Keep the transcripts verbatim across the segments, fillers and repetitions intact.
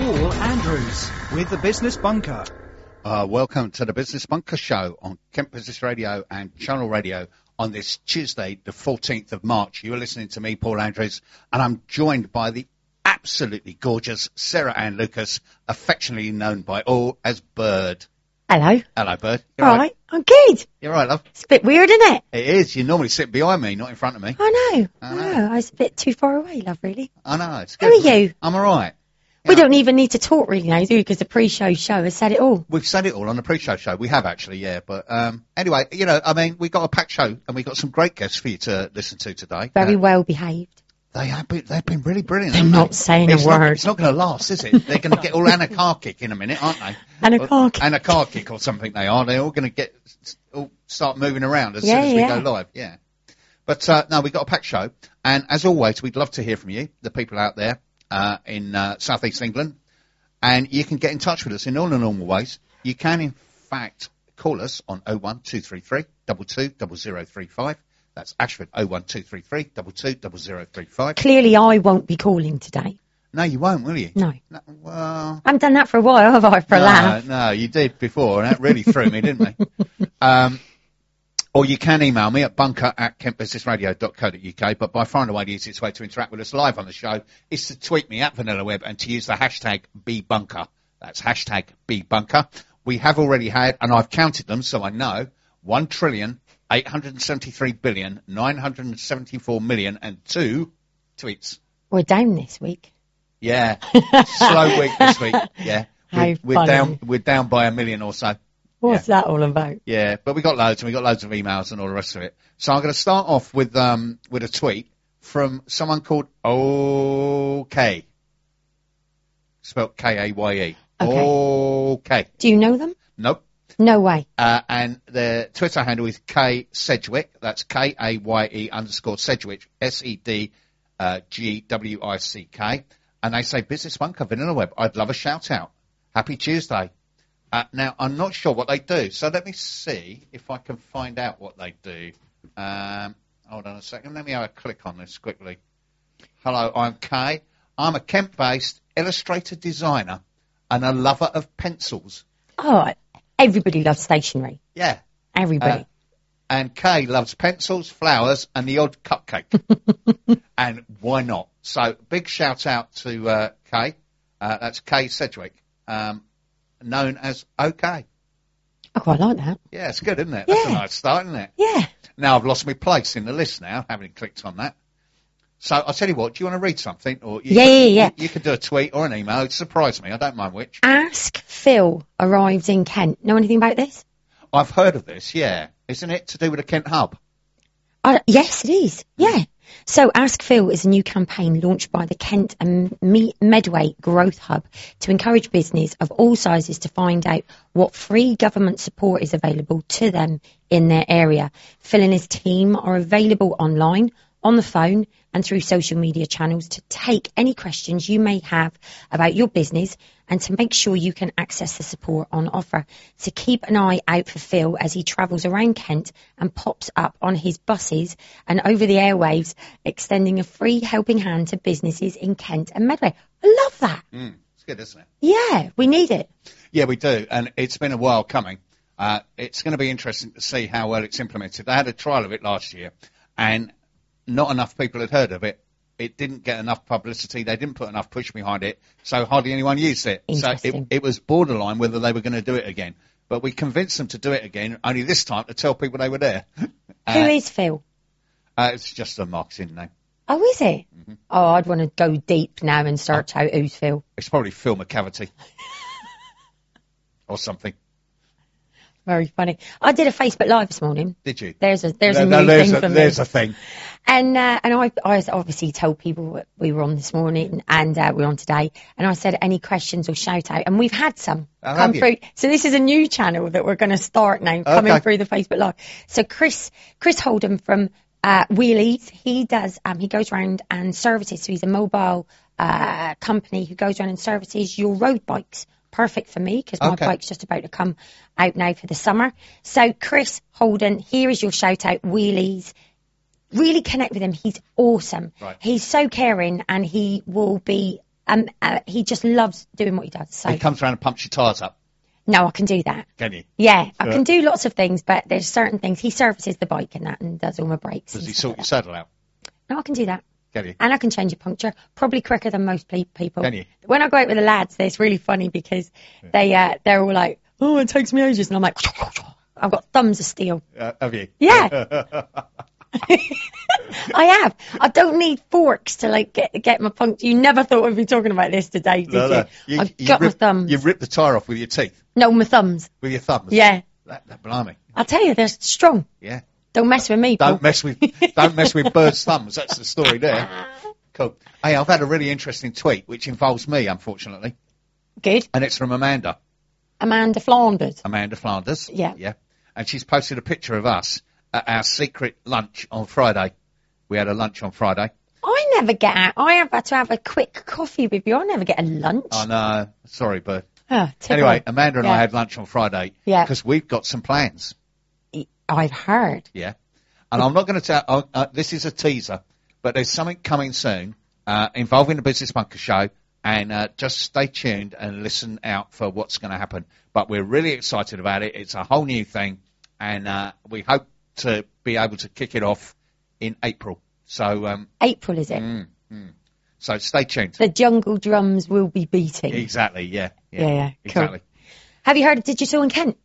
Paul Andrews with the Business Bunker. Uh, welcome to the Business Bunker Show on Kent Business Radio and Channel Radio on this Tuesday, the fourteenth of March. You are listening to me, Paul Andrews, and I'm joined by the absolutely gorgeous Sarah Ann Lucas, affectionately known by all as Bird. Hello. Hello, Bird. You're all right. I'm good. You're right, love. It's a bit weird, isn't it? It is. You normally sit behind me, not in front of me. I know. I I know. know. I was a bit too far away, love, really. I know. It's How good. are you? I'm all right. We Yeah. don't even need to talk really now, do we? Because the pre-show show has said it all. We've said it all on the pre-show show. We have actually, yeah. But um, anyway, you know, I mean, we've got a packed show and we've got some great guests for you to listen to today. Very Uh, well behaved. They have been, they've been really brilliant. They're haven't not they? saying a it's not, word. It's not going to last, is it? They're going to get all anarchic in a minute, aren't they? Anarchic. Anarchic or something they are. They're all going to get all start moving around as Yeah, soon as we yeah. go live. Yeah. But uh, no, we've got a packed show. And as always, we'd love to hear from you, the people out there uh, in uh, South East England. And you can get in touch with us in all the normal ways. You can, in fact, call us on oh one two three three, two two, zero zero three five. That's Ashford, oh one two three three, two two, zero zero three five. Clearly, I won't be calling today. No, you won't, will you? No. no well, I haven't done that for a while, have I, for a no, laugh? no, you did before, and that really threw me, didn't it? Um, or you can email me at bunker at kentbusinessradio dot co dot uk, but by far and away the easiest way to interact with us live on the show is to tweet me at VanillaWeb and to use the hashtag BBunker. That's hashtag BBunker. We have already had, and I've counted them, so I know, one trillion, eight hundred seventy-three billion, nine hundred seventy-four million and two tweets. We're down this week. Yeah, slow week this week. Yeah, How we're, we're funny. down. We're down by a million or so. What's that all about? Yeah, but we got loads, and we got loads of emails and all the rest of it. So I'm going to start off with um with a tweet from someone called OK, spelled K A Y E. Okay. OK. Do you know them? Nope. No way. Uh, and their Twitter handle is K Sedgwick. That's K A Y E underscore Sedgwick, S E D uh, G W I C K. And they say, Business Bunker, VanillaWeb, I'd love a shout out. Happy Tuesday. Uh, now, I'm not sure what they do, so let me see if I can find out what they do. Um, hold on a second. Let me have a click on this quickly. Hello, I'm Kay. I'm a Kent-based illustrator designer and a lover of pencils. Oh, everybody loves stationery. Yeah. Everybody. Uh, and Kay loves pencils, flowers, and the odd cupcake. And why not? So, big shout out to uh, Kay. Uh, that's Kay Sedgwick, um, known as OK. I quite like that. Yeah, it's good, isn't it? That's a Yeah. nice start, isn't it? Yeah. Now I've lost my place in the list now, having clicked on that. So I'll tell you what, do you want to read something? Or you Yeah, can, yeah, yeah. You, you can do a tweet or an email. It surprised me. I don't mind which. Ask Phil arrives in Kent. Know anything about this? I've heard of this, yeah. Isn't it to do with the Kent Hub? Uh, yes, it is. Yeah. So Ask Phil is a new campaign launched by the Kent and Me- Medway Growth Hub to encourage business of all sizes to find out what free government support is available to them in their area. Phil and his team are available online, on the phone and through social media channels to take any questions you may have about your business and to make sure you can access the support on offer. So keep an eye out for Phil as he travels around Kent and pops up on his buses and over the airwaves, extending a free helping hand to businesses in Kent and Medway. I love that. Mm, it's good, isn't it? Yeah, we need it. Yeah, we do. And it's been a while coming. Uh, it's going to be interesting to see how well it's implemented. They had a trial of it last year and not enough people had heard of it. It didn't get enough publicity. They didn't put enough push behind it, so hardly anyone used it. So it, it was borderline whether they were going to do it again. But we convinced them to do it again, only this time to tell people they were there. Uh, Who is Phil? Uh, it's just a marketing name. Oh, is it? Mm-hmm. Oh, I'd want to go deep now and search oh. out who's Phil. It's probably Phil McCavity. Or something. Very funny. I did a Facebook Live this morning. Did you? There's a there's no, a new no, there's thing a, for me. There's a thing. And uh, and I I obviously told people we were on this morning and uh, we're on today. And I said any questions or shout out, and we've had some oh, come through. So this is a new channel that we're going to start now coming okay. through the Facebook Live. So Chris Chris Holden from uh, Wheelies, he does um he goes around and services. So he's a mobile uh, company who goes around and services your road bikes. Perfect for me because my okay. bike's just about to come out now for the summer. So Chris Holden, here is your shout out, Wheelies. Really connect with him. He's awesome. Right. He's so caring and he will be Um, uh, he just loves doing what he does. So He comes around and pumps your tyres up, no, I can do that. can you? Yeah, I Yeah. can do lots of things, but there's certain things. He services the bike and that, and does all my brakes. Does and he stuff sort like your that. saddle out, No, I can do that. can you? And I can change a puncture probably quicker than most pe- people. Can you? When I go out with the lads, it's really funny because they uh, they're all like, "Oh, it takes me ages," and I'm like, "I've got thumbs of steel." Uh, have you? Yeah. I have. I don't need forks to like get get my puncture. You never thought we'd be talking about this today, did No, no. you? I've you got rip, my thumbs. You rip the tyre off with your teeth, No, my thumbs. with your thumbs. Yeah. That, that blimey. I'll tell you, they're strong. Yeah. Don't mess with me, Paul. Don't mess with don't mess with birds' thumbs. That's the story there. Cool. Hey, I've had a really interesting tweet which involves me, unfortunately, Good. and it's from Amanda. Amanda Flanders. Amanda Flanders. Yeah. Yeah. And she's posted a picture of us at our secret lunch on Friday. We had a lunch on Friday. I never get out. I have had to have a quick coffee with you. I never get a lunch. Oh no, sorry, bird. Oh, tickle. Anyway, Amanda and Yeah. I had lunch on Friday. Yeah. Because we've got some plans. I've heard. Yeah. And I'm not going to tell, uh, uh, this is a teaser, but there's something coming soon uh, involving the Business Bunker Show, and uh, just stay tuned and listen out for what's going to happen. But we're really excited about it. It's a whole new thing, and uh, we hope to be able to kick it off in April. So, um, April, is it? mm, mm. so stay tuned. The jungle drums will be beating. Exactly, yeah. Yeah, Yeah, yeah, cool. exactly. Have you heard of Digital in Kent?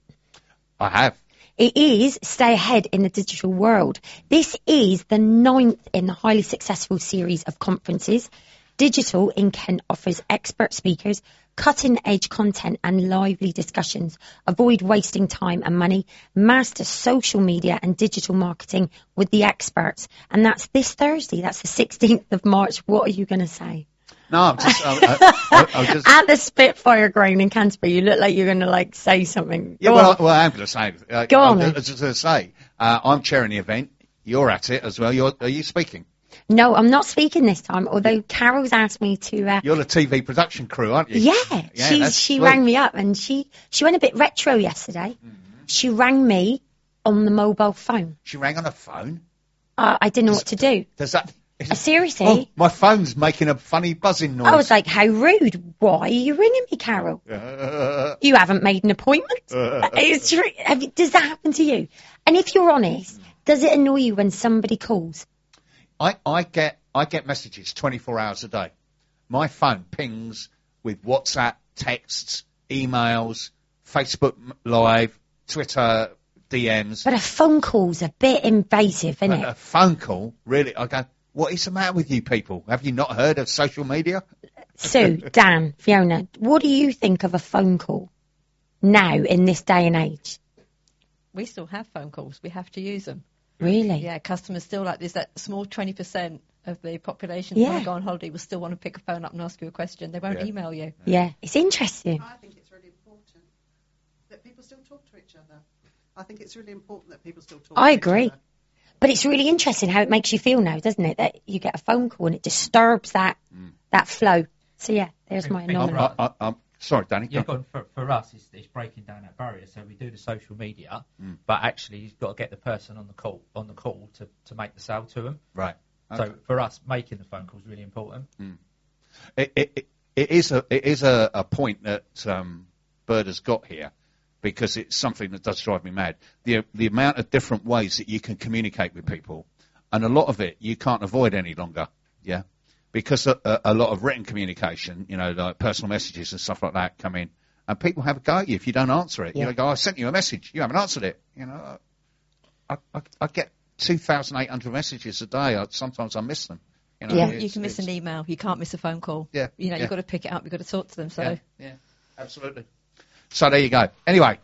I have. It is Stay Ahead in the Digital World. This is the ninth in the highly successful series of conferences. Digital in Kent offers expert speakers, cutting-edge content and lively discussions. Avoid wasting time and money. Master social media and digital marketing with the experts. And that's this Thursday. That's the sixteenth of March. What are you going to say? No, I'm just, I, I, I, I was just At the Spitfire Ground in Canterbury, you look like you're going to like say something. Yeah, Go well, on. I, well, I'm going to say. Uh, Go I'm on, then. just, just going to say, uh, I'm chairing the event. You're at it as well. You're, are you speaking? No, I'm not speaking this time, although Carol's asked me to. Uh, You're the T V production crew, aren't you? yeah, Yeah, she that's she sweet. rang me up and she she went a bit retro yesterday. Mm-hmm. She rang me on the mobile phone. She rang on a phone. Uh, I didn't know what to do. Does that? Uh, seriously, Oh, my phone's making a funny buzzing noise. I was like, "How rude! Why are you ringing me, Carol? Uh, You haven't made an appointment." Uh. It's true. Have you, does that happen to you? And if you're honest, does it annoy you when somebody calls? I, I get I get messages twenty-four hours a day. My phone pings with WhatsApp, texts, emails, Facebook Live, Twitter D Ms. But a phone call's a bit invasive, isn't But it? a phone call, really, I go, what is the matter with you people? Have you not heard of social media? Sue, Dan, Fiona, what do you think of a phone call now in this day and age? We still have phone calls. We have to use them. Really? Yeah, customers still like there's that small twenty percent of the population Yeah. that want to go on holiday will still want to pick a phone up and ask you a question. They won't Yeah. email you. Yeah, it's interesting. I think it's really important that people still talk to each other. I think it's really important that people still talk I to agree. each other. But it's really interesting how it makes you feel now, doesn't it? That you get a phone call and it disturbs that that flow. So yeah, there's my Think I'm, anomaly. about- I, I, I'm sorry, Danny. Yeah, go on. go on. For, for us, it's, it's breaking down that barrier. So we do the social media, Mm. but actually you've got to get the person on the call on the call to, to make the sale to them. Right. Okay. So for us, making the phone call is really important. It, it, it, it is a it is a, a point that um, Bird has got here, because it's something that does drive me mad. The the amount of different ways that you can communicate with people, and a lot of it you can't avoid any longer. Yeah, because a, a, a lot of written communication, you know, like personal messages and stuff like that, come in, and people have a go at you if you don't answer it. Yeah. You know, go, I sent you a message, you haven't answered it. You know, I I, I get two thousand eight hundred messages a day. I, sometimes I miss them. You know, Yeah. You it's- can miss it's- an email. You can't miss a phone call. Yeah, You know, yeah. you've got to pick it up. You've got to talk to them. So Yeah, yeah, absolutely. So there you go. Anyway,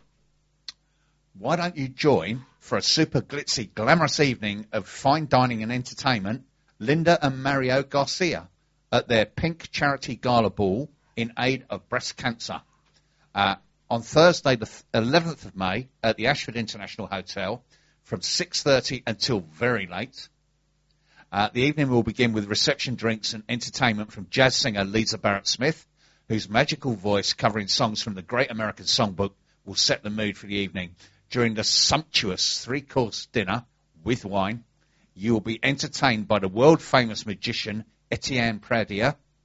why don't you join for a super glitzy, glamorous evening of fine dining and entertainment, Linda and Mario Garcia at their Pink Charity Gala Ball in aid of breast cancer uh, on Thursday, the eleventh of May at the Ashford International Hotel from six thirty until very late. Uh, the evening will begin with reception drinks and entertainment from jazz singer Lisa Barrett-Smith, whose magical voice covering songs from the Great American Songbook will set the mood for the evening. During the sumptuous three-course dinner with wine, you will be entertained by the world-famous magician Etienne Pradier,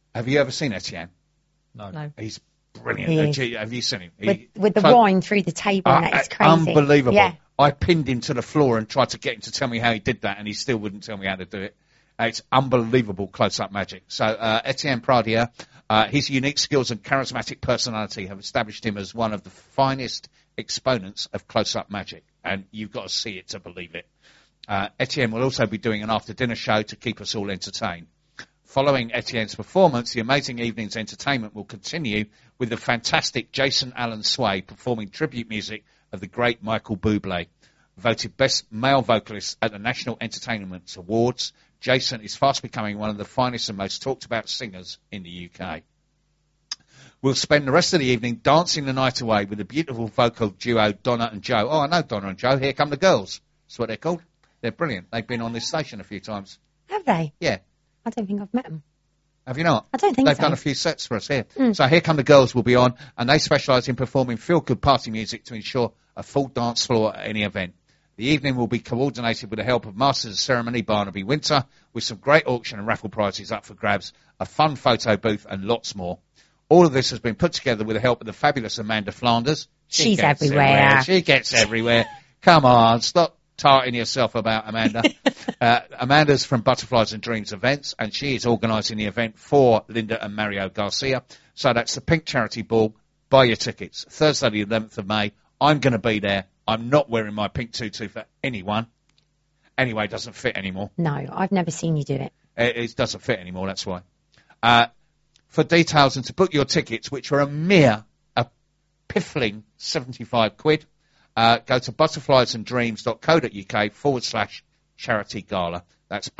Have you ever seen Etienne? No. No. He's brilliant. He Uh, is. gee, Have you seen him? He- With, with the so- wine through the table and Uh, that, it's uh, crazy. Unbelievable. Yeah. I pinned him to the floor and tried to get him to tell me how he did that, and he still wouldn't tell me how to do it. Uh, it's unbelievable close-up magic. So uh, Etienne Pradier, uh, his unique skills and charismatic personality have established him as one of the finest exponents of close-up magic, and you've got to see it to believe it. Uh, Etienne will also be doing an after-dinner show to keep us all entertained. Following Etienne's performance, the amazing evening's entertainment will continue with the fantastic Jason Allen Sway performing tribute music of the great Michael Bublé. Voted Best Male Vocalist at the National Entertainment Awards, Jason is fast becoming one of the finest and most talked about singers in the U K. We'll spend the rest of the evening dancing the night away with the beautiful vocal duo Donna and Joe. Oh, I know Donna and Joe. Here Come the Girls. That's what they're called. They're brilliant. They've been on this station a few times. Have they? Yeah. I don't think I've met them. Have you not? I don't think They've so. done a few sets for us here. Mm. So Here Come the Girls will be on, and they specialise in performing feel-good party music to ensure a full dance floor at any event. The evening will be coordinated with the help of Masters of Ceremony Barnaby Winter, with some great auction and raffle prizes up for grabs, a fun photo booth, and lots more. All of this has been put together with the help of the fabulous Amanda Flanders. She She's gets everywhere. She gets everywhere. Come on, stop tarting yourself about Amanda. uh, Amanda's from Butterflies and Dreams Events, and she is organising the event for Linda and Mario Garcia. So that's the Pink Charity Ball. Buy your tickets. Thursday the eleventh of May. I'm going to be there. I'm not wearing my pink tutu for anyone. Anyway, it doesn't fit anymore. No, I've never seen you do it. It, it doesn't fit anymore, that's why. Uh, for details and to book your tickets, which are a mere, a piffling seventy-five quid, uh, go to butterfliesanddreams.co.uk forward slash charity gala. That's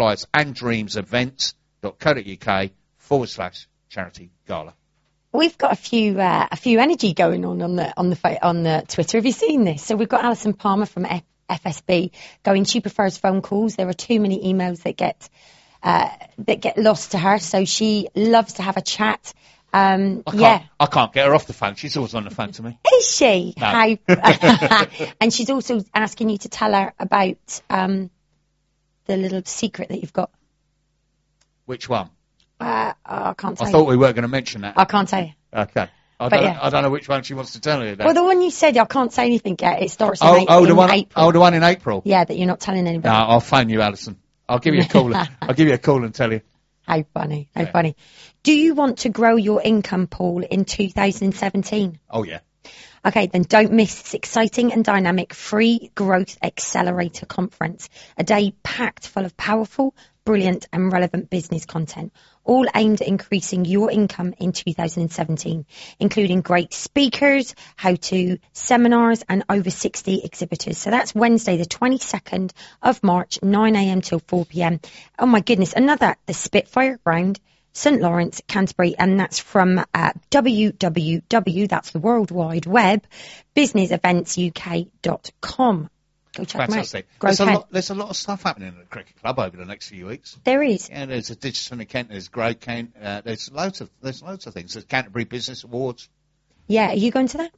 butterfliesanddreamsevents.co.uk forward slash charity gala. We've got a few uh, a few energy going on on the on the pho- on the Twitter. Have you seen this? So we've got Alison Palmer from F- FSB going. She prefers phone calls. There are too many emails that get uh, that get lost to her. So she loves to have a chat. Um, I can't, yeah, I can't get her off the phone. She's always on the phone to me. is she? No. How? And she's also asking you to tell her about um, the little secret that you've got. Which one? Uh, I can't tell I you. thought we weren't going to mention that. I can't tell you. Okay. I But don't, yeah. I don't know which one she wants to tell you. That. Well, the one you said, I can't say anything yet. It starts in, oh, A- oh, the in one, April. oh, the one in April. Yeah, that you're not telling anybody. No, I'll phone you, Alison. I'll give you a call. I'll give you a call and tell you. How funny, how Yeah. funny. Do you want to grow your income pool in two thousand seventeen? Oh, yeah. Okay, then don't miss this exciting and dynamic free growth accelerator conference. A day packed full of powerful, brilliant and relevant business content, all aimed at increasing your income in two thousand seventeen, including great speakers, how-to seminars and over sixty exhibitors. So that's Wednesday, the twenty-second of March, nine a.m. till four p.m. Oh my goodness, another, the Spitfire Ground, St Lawrence, Canterbury, and that's from uh, w w w, that's the World Wide Web, business events u k dot com. Go check Fantastic. them out. Grow There's a, ten. lot, there's a lot of stuff happening at the cricket club over the next few weeks. There is. Yeah, there's a Digital in Kent, there's Grow Kent, uh, there's loads of there's loads of things. There's Canterbury Business Awards. Yeah, are you going to that?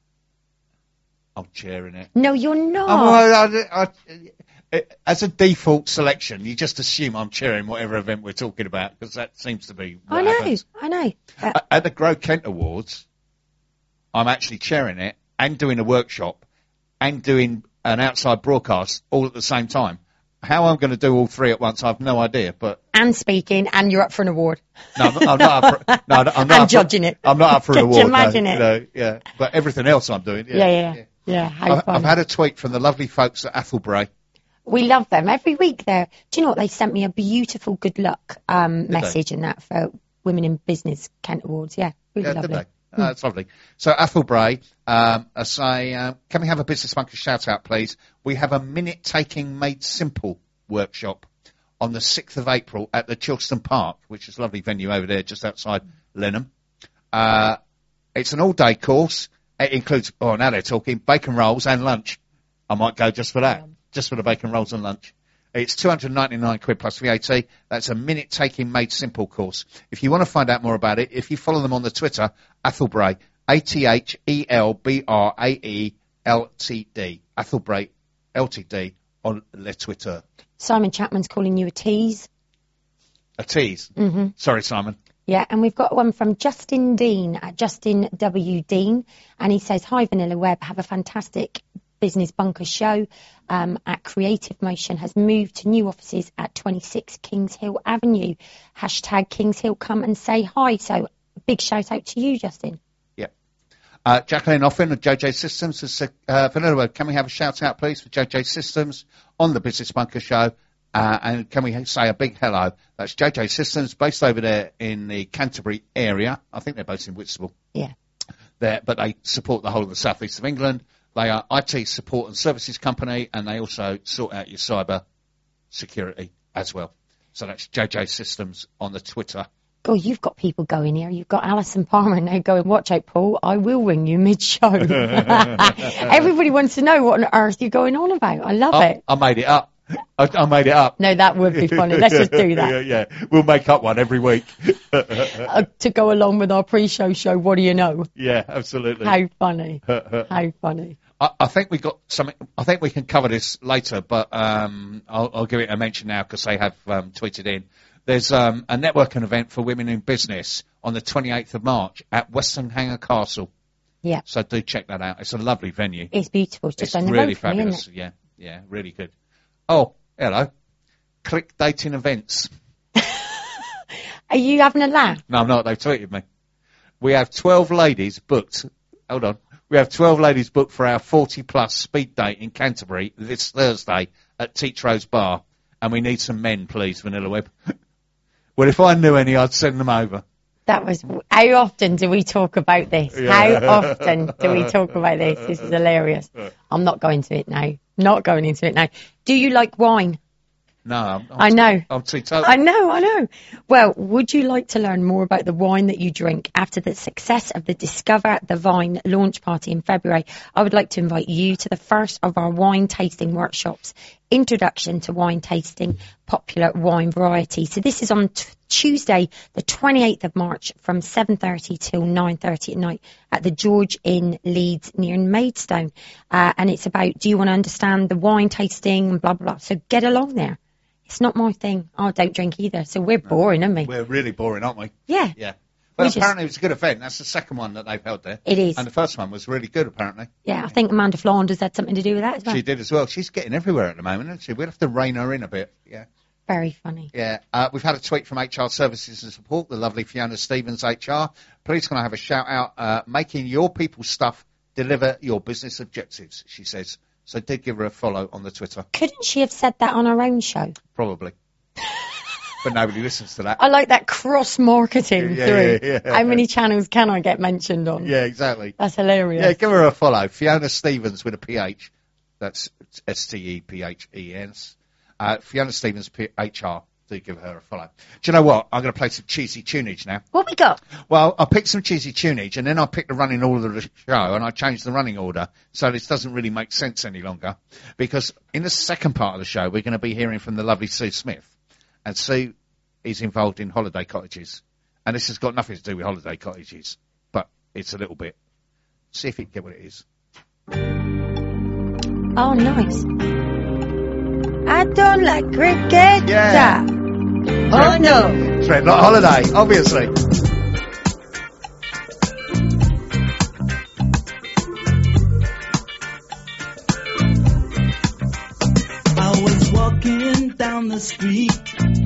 I'm chairing it. No, you're not. I'm, I, I, I, as a default selection, you just assume I'm chairing whatever event we're talking about because that seems to be what I know, happens. I know. Uh, At- At the Grow Kent Awards, I'm actually chairing it and doing a workshop and doing an outside broadcast all at the same time. How I'm going to do all three at once, I've no idea. But and speaking, and you're up for an award. no, I'm not, I'm not up for. No, I'm not And up for- judging it. I'm not up for an Could award. you imagine no, it? You know, yeah, but everything else I'm doing. Yeah, Yeah, yeah, yeah. yeah how I've, fun. I've had a tweet from the lovely folks at Athelbray. We love them. Every week there. Do you know what? They sent me a beautiful good luck um, they? message and that for Women in Business Kent Awards. Yeah, really Yeah, lovely. did they? Oh, that's lovely. So Athelbray, um, I say, uh, can we have a Business Bunker shout out, please? We have a minute taking made simple workshop on the sixth of April at the Chilston Park, which is a lovely venue over there just outside Lenham. Uh, it's an all day course. It includes, oh, now they're talking, bacon rolls and lunch. I might go just for that, just for the bacon rolls and lunch. It's two hundred ninety-nine quid plus V A T. That's a minute taking made simple course. If you want to find out more about it, if you follow them on the Twitter, Athelbray, A T H E L B R A E L T D, Athelbray L T D on the Twitter. Simon Chapman's calling you a tease. A tease. Mm-hmm. Sorry, Simon. Yeah, and we've got one from Justin Dean at Justin W. Dean, and he says, hi, Vanilla Web, have a fantastic Business Bunker show um, at Creative Motion has moved to new offices at twenty-six Kings Hill Avenue. Hashtag Kings Hill, come and say hi. So big shout out to you, Justin. Yeah. Uh, Jacqueline Offen of J J Systems has said, uh, Vanilla Web, can we have a shout out, please, for J J Systems on the Business Bunker show? Uh, and can we say a big hello? That's J J Systems, based over there in the Canterbury area. I think they're based in Whitstable. Yeah. There, but they support the whole of the southeast of England. They are I T support and services company, and they also sort out your cyber security as well. So that's J J Systems on the Twitter. God, you've got people going here. You've got Alison Palmer now going, watch out, Paul, I will ring you mid-show. Everybody wants to know what on earth you're going on about. I love Oh, it. I made it up. I, I made it up. No, that would be funny. Let's just do that. yeah, yeah, we'll make up one every week. Uh, to go along with our pre-show show, what do you know? Yeah, absolutely. How funny. How funny. I, I think we got something. I think we can cover this later, but um, I'll, I'll give it a mention now because they have um, tweeted in. There's um, a networking event for women in business on the twenty-eighth of March at Western Hanger Castle. Yeah. So do check that out. It's a lovely venue. It's beautiful. It's just It's down the really road from me, fabulous. isn't it? Yeah, yeah, really good. Oh, hello. Click dating events. Are you having a laugh? No, I'm not. They've tweeted me. We have twelve ladies booked. Hold on. We have twelve ladies booked for our forty plus speed date in Canterbury this Thursday at Teach Rose Bar. And we need some men, please, Vanilla Web. Well, if I knew any, I'd send them over. That was, how often do we talk about this? Yeah. How often do we talk about this? This is hilarious. I'm not going to it now. Not going into it now. Do you like wine? No, I'm, I'm I know. I'm teetotal. I know, I know. Well, would you like to learn more about the wine that you drink after the success of the Discover the Vine launch party in February? I would like to invite you to the first of our wine tasting workshops, Introduction to Wine Tasting, Popular Wine Variety. So this is on t- Tuesday, the twenty-eighth of March from seven thirty till nine thirty at night at the George Inn, Leeds, near Maidstone. Uh, and it's about, do you want to understand the wine tasting and blah, blah, blah. So get along there. It's not my thing. I don't drink either, so we're boring, aren't we? We're really boring, aren't we? Yeah. Yeah. Well, We just- apparently it was a good event. That's the second one that they've held there. It is. And the first one was really good, apparently. Yeah, I think Amanda Flanders had something to do with that as well. She did as well. She's getting everywhere at the moment, isn't she? We'll have to rein her in a bit. Yeah. Very funny. Yeah. Uh, we've had a tweet from H R Services and Support, the lovely Fiona Stevens, H R. Please can I have a shout out, uh, making your people's stuff deliver your business objectives, she says. So did give her a follow on the Twitter. Couldn't she have said that on her own show? Probably. But nobody listens to that. I like that cross-marketing Yeah, through. yeah, yeah. How many channels can I get mentioned on? Yeah, exactly. That's hilarious. Yeah, give her a follow. Fiona Stevens with a P H. That's S T E P H E N S. Uh, Fiona Stevens, P- H R. Do give her a follow. Do you know what? I'm going to play some cheesy tunage now. What we got? Well, I picked some cheesy tunage, and then I picked the running order of the show, and I changed the running order, so this doesn't really make sense any longer. Because in the second part of the show, we're going to be hearing from the lovely Sue Smith. And Sue is involved in holiday cottages. And this has got nothing to do with holiday cottages, but it's a little bit. See if you can get what it is. Oh, nice. I don't like cricket. Yeah. Oh, no. It's Red Light Holiday, obviously. I was walking down the street,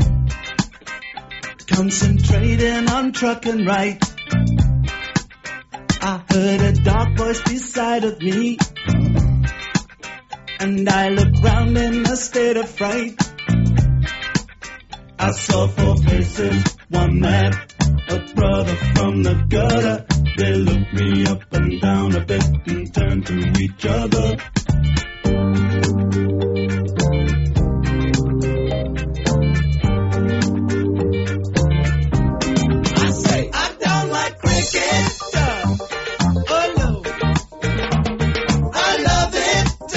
concentrating on trucking right. I heard a dark voice beside of me, and I looked round in a state of fright. I saw four faces, one man, a brother from the gutter. They looked me up and down a bit and turned to each other. I say, I don't like cricket. Oh no, I love it.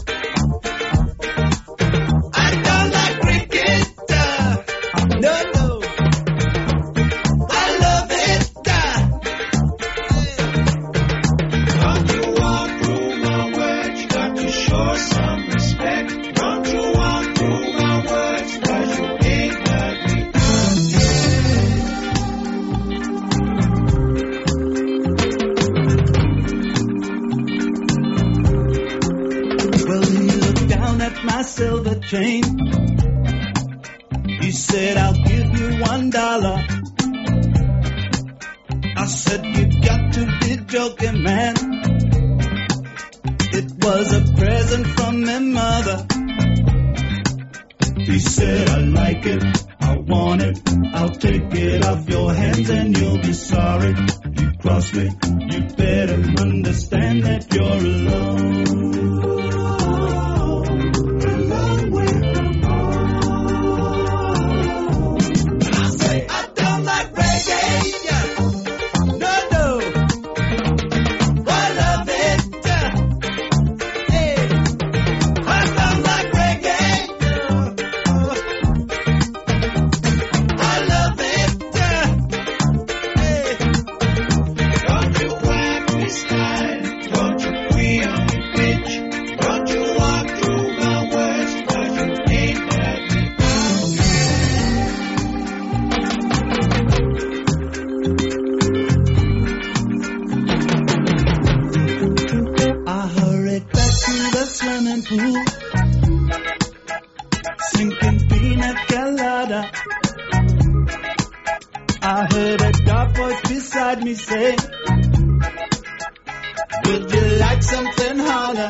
I don't like cricket. No, no, I love it. When you walk through my world, you got to show some silver chain. He said, I'll give you one dollar. I said, you got to be joking, man. It was a present from my mother. He said, I like it, I want it, I'll take it off your hands and you'll be sorry. You cross me, you better understand that you're alone. A long way from home. I say, I don't like reggae, yeah. No, no, I love it, yeah. Hey, I don't like reggae. Pool, sinking pina colada. I heard a dark voice beside me say, would you like something harder?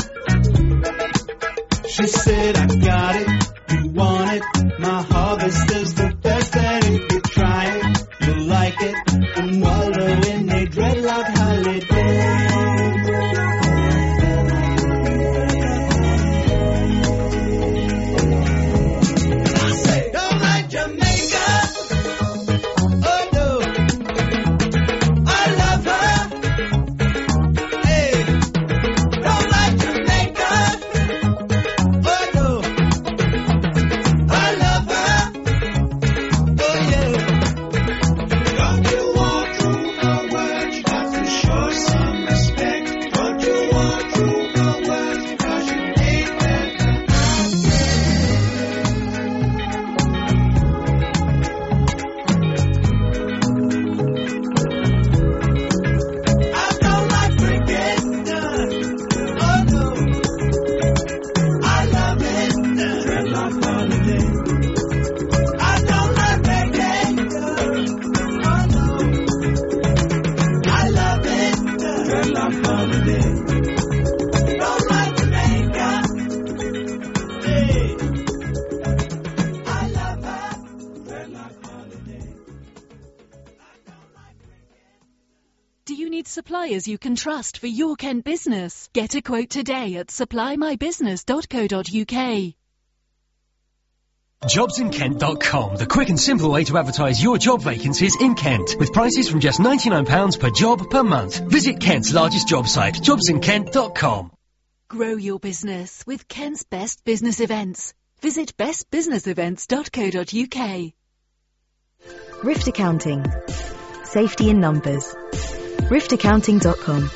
She said, I got it, you want it, my harvest is the best, and if you try it, you'll like it, and wallow in a dreadlock holiday. Suppliers you can trust for your Kent business. Get a quote today at supply my business dot co dot uk. jobs in kent dot com, the quick and simple way to advertise your job vacancies in Kent, with prices from just ninety-nine pounds per job per month. Visit Kent's largest job site, jobs in kent dot com. Grow your business with Kent's best business events. Visit best business events dot co dot uk. Rift Accounting. Safety in numbers. rift accounting dot com.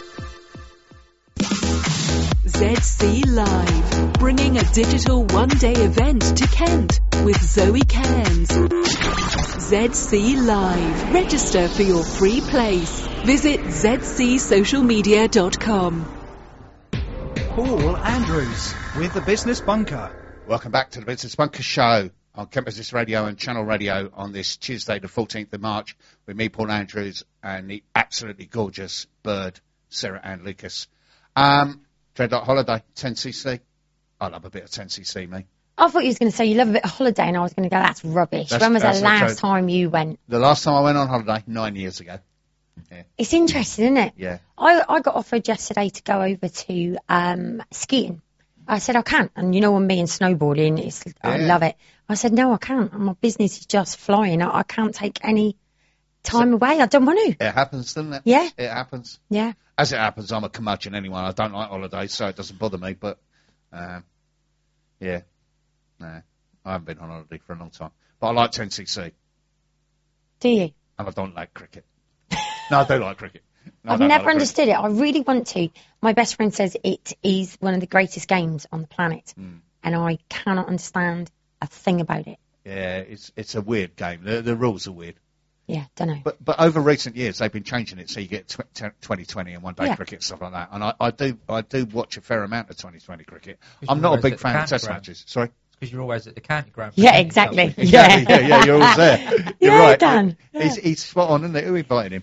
Z C Live, bringing a digital one-day event to Kent with Zoe Cairns. Z C Live. Register for your free place. Visit z c social media dot com. Paul Andrews with the Business Bunker. Welcome back to the Business Bunker Show on Kent Business Radio and Channel Radio on this Tuesday, the fourteenth of March, with me, Paul Andrews, and the absolutely gorgeous bird, Sarah Ann Lucas. Um, Dreadlock Holiday, ten C C. I love a bit of ten C C, me. I thought you was going to say you love a bit of holiday, and I was going to go, that's rubbish. That's, when was the that's not last true. time you went? The last time I went on holiday, nine years ago. Yeah. It's interesting, isn't it? Yeah. I, I got offered yesterday to go over to um, skiing. I said I can't, and you know, when me and snowboarding, it's, I Yeah. love it. I said no, I can't. My business is just flying. I, I can't take any time away. I don't want to. It happens, doesn't it? Yeah. It happens. Yeah. As it happens, I'm a curmudgeon anyway. I don't like holidays, so it doesn't bother me. But, um, yeah, no, I haven't been on holiday for a long time. But I like ten C C, Do you? and I don't like cricket. No, I do like cricket. No, I I've don't never like understood it. I really want to. My best friend says it is one of the greatest games on the planet, Mm. and I cannot understand a thing about it. cricket. Yeah, it's it's a weird game. The, the rules are weird. Yeah, don't know. But but over recent years, they've been changing it so you get tw- t- twenty twenty and one day Yeah. cricket and stuff like that. And I, I do I do watch a fair amount of twenty twenty cricket. 'Cause I'm you're not a always big at the fan of county test ground. matches. Sorry. Because you're always at the county ground. Yeah, presenting exactly. something. Yeah. Exactly, yeah, yeah, you're always there. You're Yeah, right. Dan. He's, he's spot on, isn't he? Who invited him?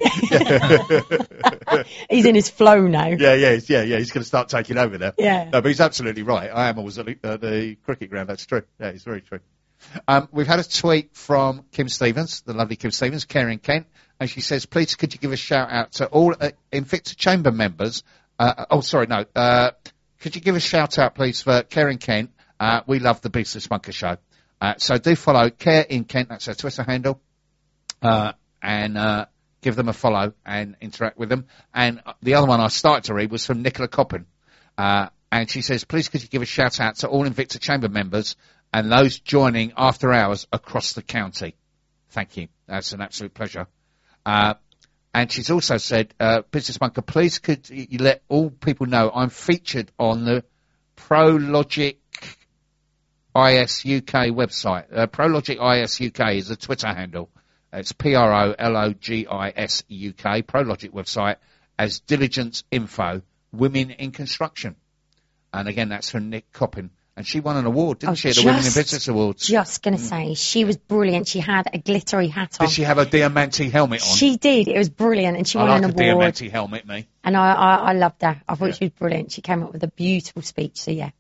He's in his flow now. Yeah, yeah, he's- yeah, yeah. He's going to start taking over there. Yeah. No, but he's absolutely right. I am always at the, uh, the cricket ground. That's true. Yeah, it's very true. Um, we've had a tweet from Kim Stevens, the lovely Kim Stevens, Karen Kent, and she says, please could you give a shout out to all uh, Invicta Chamber members. Uh, oh, sorry, no. Uh, could you give a shout out, please, for Karen Kent? Uh, we love the Business Bunker show. Uh, so do follow Care in Kent. That's her Twitter handle. Uh, and, uh, give them a follow and interact with them. And the other one I started to read was from Nicola Coppin. Uh, and she says, please could you give a shout out to all Invicta Chamber members and those joining after hours across the county. Thank you. That's an absolute pleasure. Uh, and she's also said, uh, Business Bunker, please could you let all people know I'm featured on the ProLogic I S U K website. Uh, ProLogic I S U K is a Twitter handle. It's P R O L O G I S U K, ProLogic website, as Diligence Info, Women in Construction. And again, that's from Nick Coppin. And she won an award, didn't Oh, she, at the Women in just- Business Awards? Just going to say, she was brilliant. She had a glittery hat on. Did she have a Diamante helmet on? She did. It was brilliant, and she I won like an a award. Diamante helmet, me. And I, I, I loved her. I thought Yeah. she was brilliant. She came up with a beautiful speech. So yeah.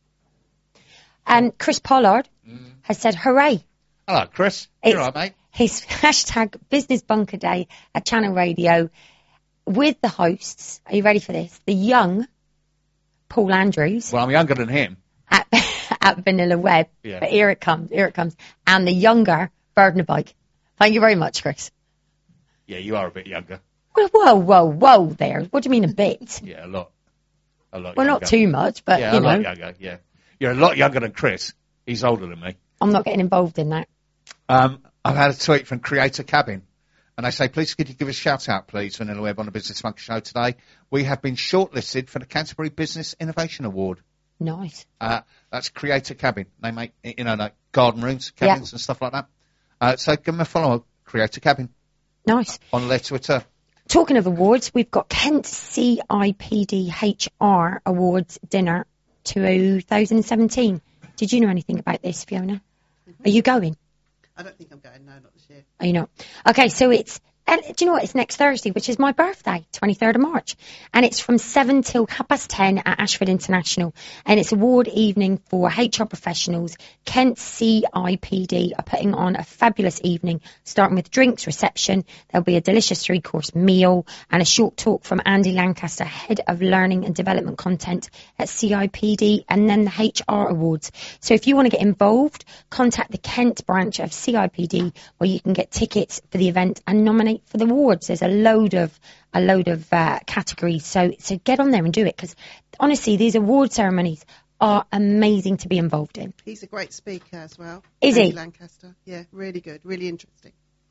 And Chris Pollard Mm. has said, "Hooray!" Hello, Chris. It's You're right, mate. his hashtag Business Bunker Day at Channel Radio with the hosts. Are you ready for this? The young Paul Andrews Well, I'm younger than him. at, at Vanilla Web. Yeah. But here it comes. Here it comes. And the younger Bird and a Bike. Thank you very much, Chris. Yeah, you are a bit younger. Whoa, whoa, whoa, whoa there. What do you mean a bit? Yeah, a lot. A lot Well, younger. not too much, but Yeah, you a lot know, younger, yeah. You're a lot younger than Chris. He's older than me. I'm not getting involved in that. Um, I've had a tweet from Creator Cabin, and they say, please could you give a shout out, please, Vanilla Web on the Business Bunker show today. We have been shortlisted for the Canterbury Business Innovation Award. Nice. Uh, that's Creator Cabin. They make, you know, like garden rooms, cabins and stuff like that. Uh, so give them a follow, Creator Cabin, Nice. on their Twitter. Talking of awards, we've got Kent C I P D H R Awards Dinner two thousand seventeen. Did you know anything about this, Fiona? Are you going? I don't think I'm going. No, not this year. Are you not? Okay, so it's, and do you know what? It's next Thursday, which is my birthday, twenty-third of March. And it's from seven till half past ten at Ashford International. And it's award evening for H R professionals. Kent C I P D are putting on a fabulous evening, starting with drinks, reception. There'll be a delicious three-course meal and a short talk from Andy Lancaster, Head of Learning and Development Content at C I P D, and then the H R Awards. So if you want to get involved, contact the Kent branch of C I P D, where you can get tickets for the event and nominate for the awards. There's a load of a load of uh, categories, so so get on there and do it, because honestly, these award ceremonies are amazing to be involved in. He's a great speaker as well. Is Andy he? Lancaster. Yeah, really good, really interesting.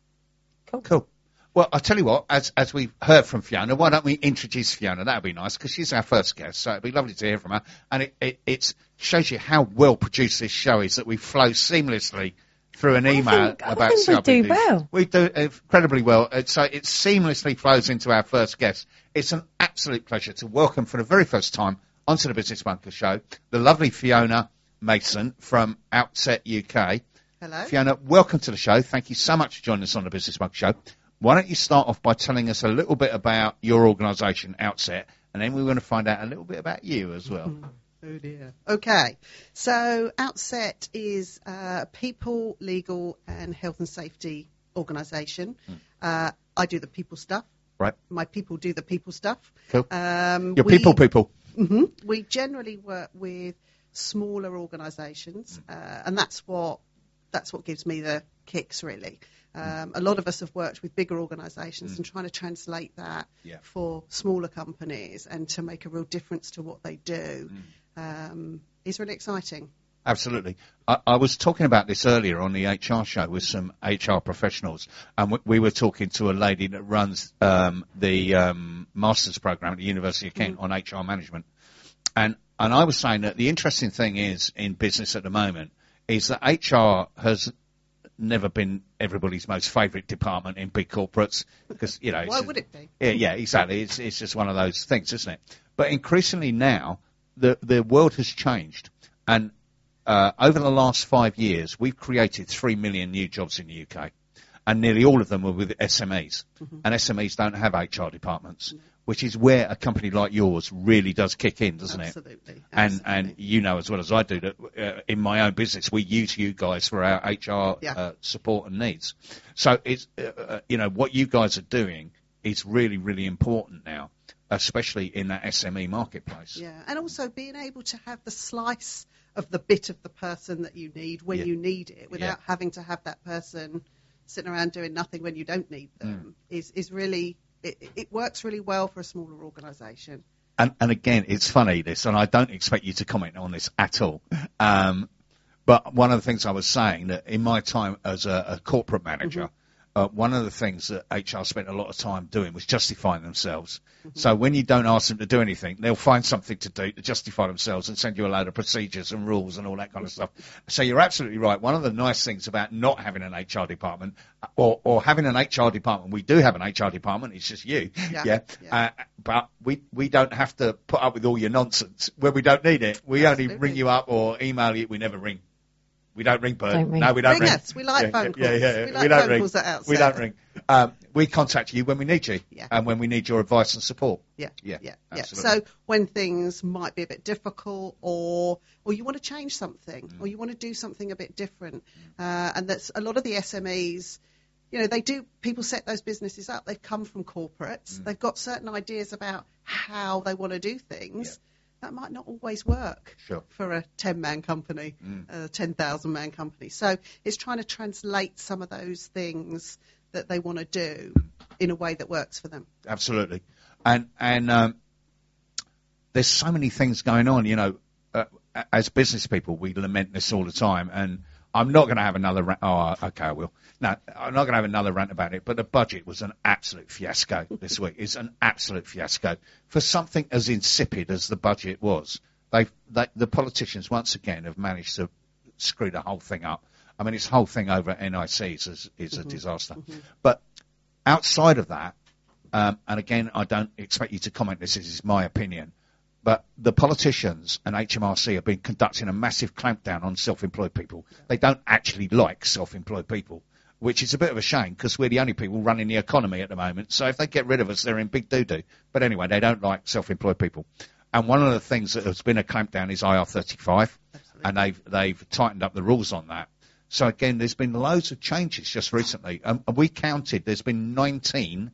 Cool. Well, I'll tell you what, as as we've heard from Fiona, why don't we introduce Fiona? That would be nice, because she's our first guest, so it'd be lovely to hear from her. And it, it it's, shows you how well produced this show is, that we flow seamlessly through an email think- I about think we do C I P D. well. We do incredibly well. It, so it seamlessly flows into our first guest. It's an absolute pleasure to welcome for the very first time onto the Business Bunker show the lovely Fiona Mason from Outset U K. Hello. Fiona, welcome to the show. Thank you so much for joining us on the Business Bunker show. Why don't you start off by telling us a little bit about your organisation, Outset, and then we want to find out a little bit about you as well. Oh dear. Okay. So Outset is a people, legal and health and safety organisation. Mm. Uh, I do the people stuff. Right. My people do the people stuff. Cool. Um, Your we- people, people. Mhm. We generally work with smaller organisations, uh, and that's what that's what gives me the kicks, really. Um, a lot of us have worked with bigger organisations and trying to translate that Yeah. for smaller companies and to make a real difference to what they do um, is really exciting. Absolutely. I, I was talking about this earlier on the H R show with some H R professionals, and we, we were talking to a lady that runs um, the um, master's program at the University of Kent on H R management. And, and I was saying that the interesting thing is in business at the moment is that H R has never been everybody's most favourite department in big corporates because, you know... it's Why just- would it be? Yeah, yeah, exactly. It's it's just one of those things, isn't it? But increasingly now, the the world has changed, and uh, over the last five years, we've created three million new jobs in the U K, and nearly all of them are with S M Es, Mm-hmm. and S M Es don't have H R departments, which is where a company like yours really does kick in, doesn't it? Absolutely. And absolutely. and you know as well as I do that uh, in my own business we use you guys for our H R Yeah. uh, support and needs. So it's uh, uh, you know what you guys are doing is really really important now, especially in that S M E marketplace. Yeah, and also being able to have the slice of the bit of the person that you need when Yeah. you need it, without Yeah. having to have that person sitting around doing nothing when you don't need them, Mm. is is really it, it works really well for a smaller organisation. And, and again, it's funny this, and I don't expect you to comment on this at all. Um, but one of the things I was saying that in my time as a, a corporate manager, uh, one of the things that H R spent a lot of time doing was justifying themselves. So when you don't ask them to do anything, they'll find something to do to justify themselves and send you a load of procedures and rules and all that kind of stuff. So you're absolutely right. One of the nice things about not having an H R department, or, or having an H R department, we do have an H R department, it's just you. Yeah, yeah. Uh, but we, we don't have to put up with all your nonsense when we don't need it. We only Absolutely. ring you up or email you. We never ring. We don't ring, Bert. Don't ring. No, we don't Ring ring. us. We like yeah, phone yeah, calls. Yeah, yeah. We like we don't phone ring. calls that outset. We don't ring. Um, we contact you when we need you, Yeah. and when we need your advice and support. Yeah, Yeah, yeah, yeah. absolutely. So when things might be a bit difficult, or or you want to change something, Mm. or you want to do something a bit different, uh, and that's a lot of the S M Es. You know, they do. People set those businesses up. They've come from corporates. Mm. They've got certain ideas about how they want to do things. That might not always work Sure. for a ten-man company, Mm. a ten thousand man company. So it's trying to translate some of those things that they want to do in a way that works for them. Absolutely. And and um, there's so many things going on. You know, uh, as business people, we lament this all the time. And I'm not going to have another rant. Oh, okay, I will. No, I'm not going to have another rant about it. But the budget was an absolute fiasco this week. It's an absolute fiasco for something as insipid as the budget was. They've, they, the politicians once again have managed to screw the whole thing up. I mean, this whole thing over at N I C is, is, is a disaster. But outside of that, um, and again, I don't expect you to comment this, this is my opinion, but the politicians and H M R C have been conducting a massive clampdown on self-employed people. They don't actually like self-employed people, which is a bit of a shame because we're the only people running the economy at the moment. So if they get rid of us, they're in big doo-doo. But anyway, they don't like self-employed people. And one of the things that has been a clampdown is I R thirty-five, and they've, they've tightened up the rules on that. So again, there's been loads of changes just recently. Um, we counted, there's been nineteen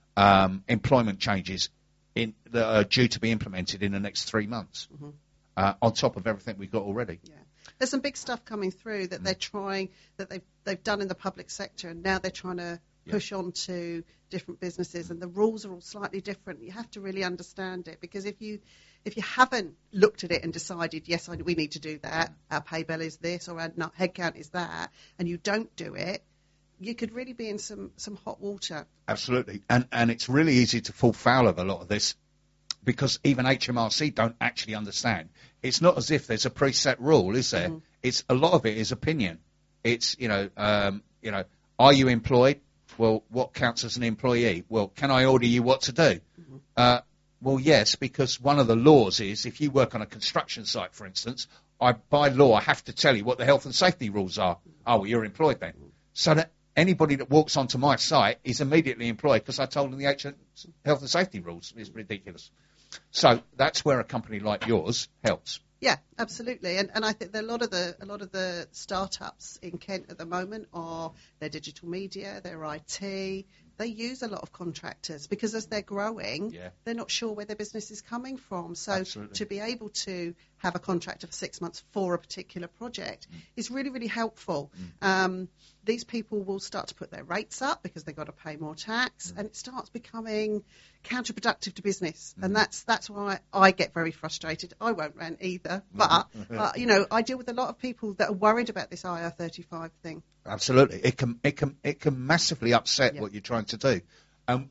um, employment changes in, that are due to be implemented in the next three months, uh, on top of everything we've got already. Yeah. There's some big stuff coming through that they're trying, that they've, they've done in the public sector, and now they're trying to Yeah. push on to different businesses, and the rules are all slightly different. You have to really understand it, because if you if you haven't looked at it and decided, yes, I, we need to do that, our pay bill is this, or our not, head count is that, and you don't do it, you could really be in some, some hot water. Absolutely. And, and it's really easy to fall foul of a lot of this because even H M R C don't actually understand. It's not as if there's a preset rule, is there? It's a lot of it is opinion. It's, you know, um, you know, are you employed? Well, what counts as an employee? Well, can I order you what to do? Uh, well, yes, because one of the laws is if you work on a construction site, for instance, I, by law, I have to tell you what the health and safety rules are. Oh, well, you're employed then. So that anybody that walks onto my site is immediately employed because I told them the H- health and safety rules. It's ridiculous. So that's where a company like yours helps. Yeah, absolutely, and and I think that a lot of the a lot of the startups in Kent at the moment are their digital media, their I T. They use a lot of contractors because as they're growing, Yeah. they're not sure where their business is coming from. So Absolutely. to be able to have a contractor for six months for a particular project Mm. is really, really helpful. Um, these people will start to put their rates up because they've got to pay more tax, Mm. and it starts becoming counterproductive to business. And that's that's why I get very frustrated. I won't rant either, but uh, you know, I deal with a lot of people that are worried about this I R thirty-five thing. Absolutely, it can it can it can massively upset Yeah. what you're trying to do. Um,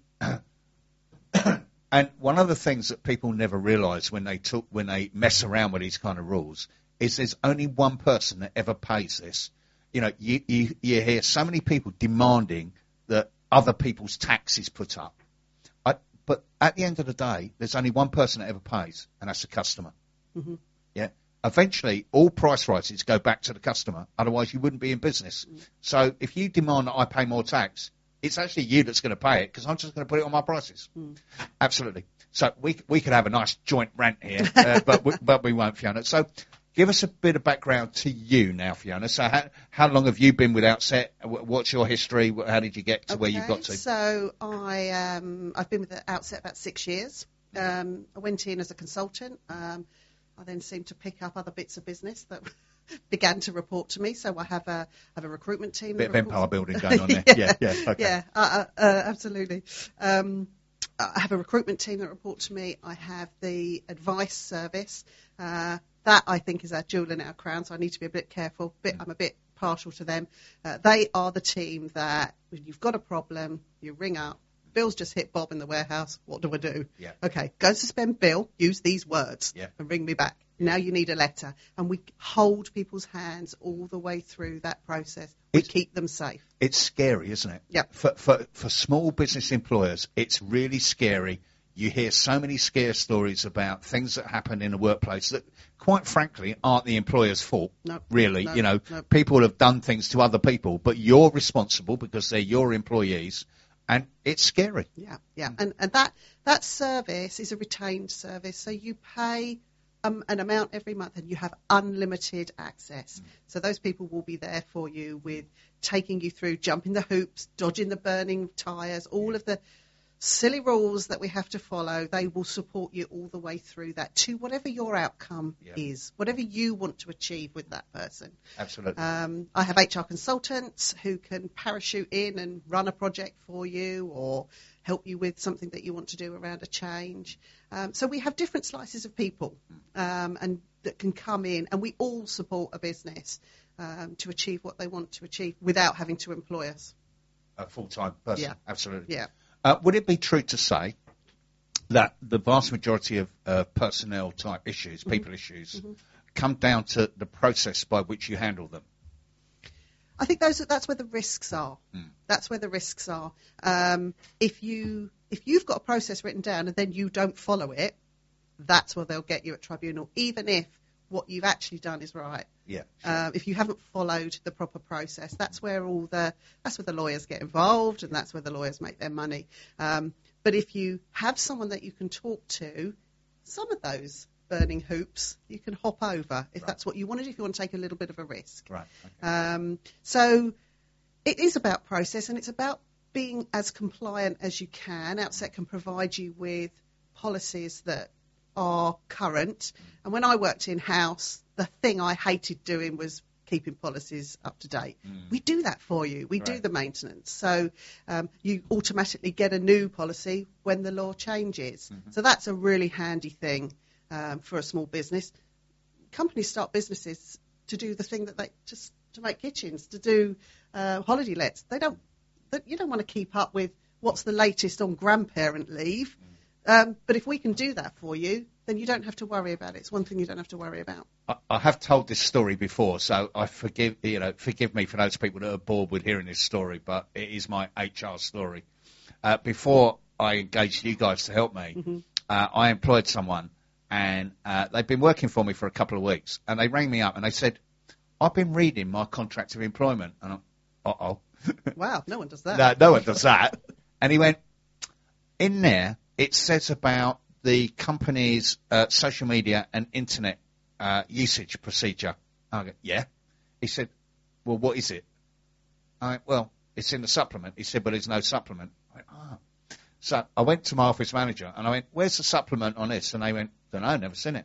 and one of the things that people never realise when they talk, when they mess around with these kind of rules is there's only one person that ever pays this. you know, you, you, you hear so many people demanding that other people's tax is put up. I, but at the end of the day, there's only one person that ever pays, and that's the customer. Mm-hmm. Yeah. Eventually, all price rises go back to the customer. Otherwise, you wouldn't be in business. Mm. So if you demand that I pay more tax, it's actually you that's going to pay it because I'm just going to put it on my prices. Mm. Absolutely. So we we could have a nice joint rant here, uh, but we, but we won't, Fiona. So give us a bit of background to you now, Fiona. So how, how long have you been with Outset? What's your history? How did you get to okay, where you've got to? So I um, I've been with the Outset about six years. Um, I went in as a consultant. Um, I then seemed to pick up other bits of business that began to report to me. So I have a have a recruitment team. Bit of reports- empire building going on there. yeah, yeah, yeah, okay. yeah, uh, uh, uh, absolutely. Um, I have a recruitment team that report to me. I have the advice service. Uh, that I think is our jewel in our crown. So I need to be a bit careful. Bit, I'm a bit partial to them. Uh, they are the team that when you've got a problem, you ring up. Bill's just hit Bob in the warehouse. What do I do? Yeah. Okay, go suspend Bill, use these words, yeah. and ring me back. Now you need a letter. And we hold people's hands all the way through that process. We It's- keep them safe. It's scary, isn't it? Yeah. For, for, for small business employers, it's really scary. You hear so many scare stories about things that happen in the workplace that, quite frankly, aren't the employer's fault. No, really. no, you know, no. people have done things to other people, but you're responsible because they're your employees, and it's scary. Yeah, yeah. And, and that, that service is a retained service. So you pay um, an amount every month and you have unlimited access. Mm. So those people will be there for you with taking you through jumping the hoops, dodging the burning tyres, all of the silly rules that we have to follow. They will support you all the way through that to whatever your outcome yeah. is, whatever you want to achieve with that person. Absolutely. Um, I have H R consultants who can parachute in and run a project for you or help you with something that you want to do around a change. Um, so we have different slices of people um, and that can come in, and we all support a business um, to achieve what they want to achieve without having to employ us. A full-time person. Yeah. Absolutely. Yeah. Uh, would it be true to say that the vast majority of uh, personnel type issues, Mm-hmm. people issues, Mm-hmm. come down to the process by which you handle them? I think those that's where the risks are. Mm. That's where the risks are. Um, if you if you've got a process written down and then you don't follow it, that's where they'll get you at tribunal, even if what you've actually done is right. Yeah. Um, if you haven't followed the proper process, that's where all the that's where the lawyers get involved, and that's where the lawyers make their money. Um, but if you have someone that you can talk to, some of those burning hoops you can hop over if Right. that's what you wanted. If you want to take a little bit of a risk, Right. Okay. um, so it is about process, and it's about being as compliant as you can. Outset can provide you with policies that are current. And when I worked in-house, the thing I hated doing was keeping policies up to date. Mm. We do that for you. We do Right. the maintenance. So um, you automatically get a new policy when the law changes. Mm-hmm. So that's a really handy thing um, for a small business. Companies start businesses to do the thing that they just to make kitchens, to do uh, holiday lets. They don't. They, you don't want to keep up with what's the latest on grandparent leave. Um, but if we can do that for you, then you don't have to worry about it. It's one thing you don't have to worry about. I, I have told this story before, so I forgive you know forgive me for those people that are bored with hearing this story, but it is my H R story. Uh, before I engaged you guys to help me, Mm-hmm. uh, I employed someone, and uh, they've been working for me for a couple of weeks, and they rang me up and they said, "I've been reading my contract of employment," and I'm, uh oh, Wow, no one does that. no, no one does that. And he went, in there, it says about the company's uh, social media and internet uh, usage procedure. I go, yeah. He said, well, what is it? I went, well, it's in the supplement. He said, but there's no supplement. I went, ah. So I went to my office manager and I went, where's the supplement on this? And they went, don't know, never seen it.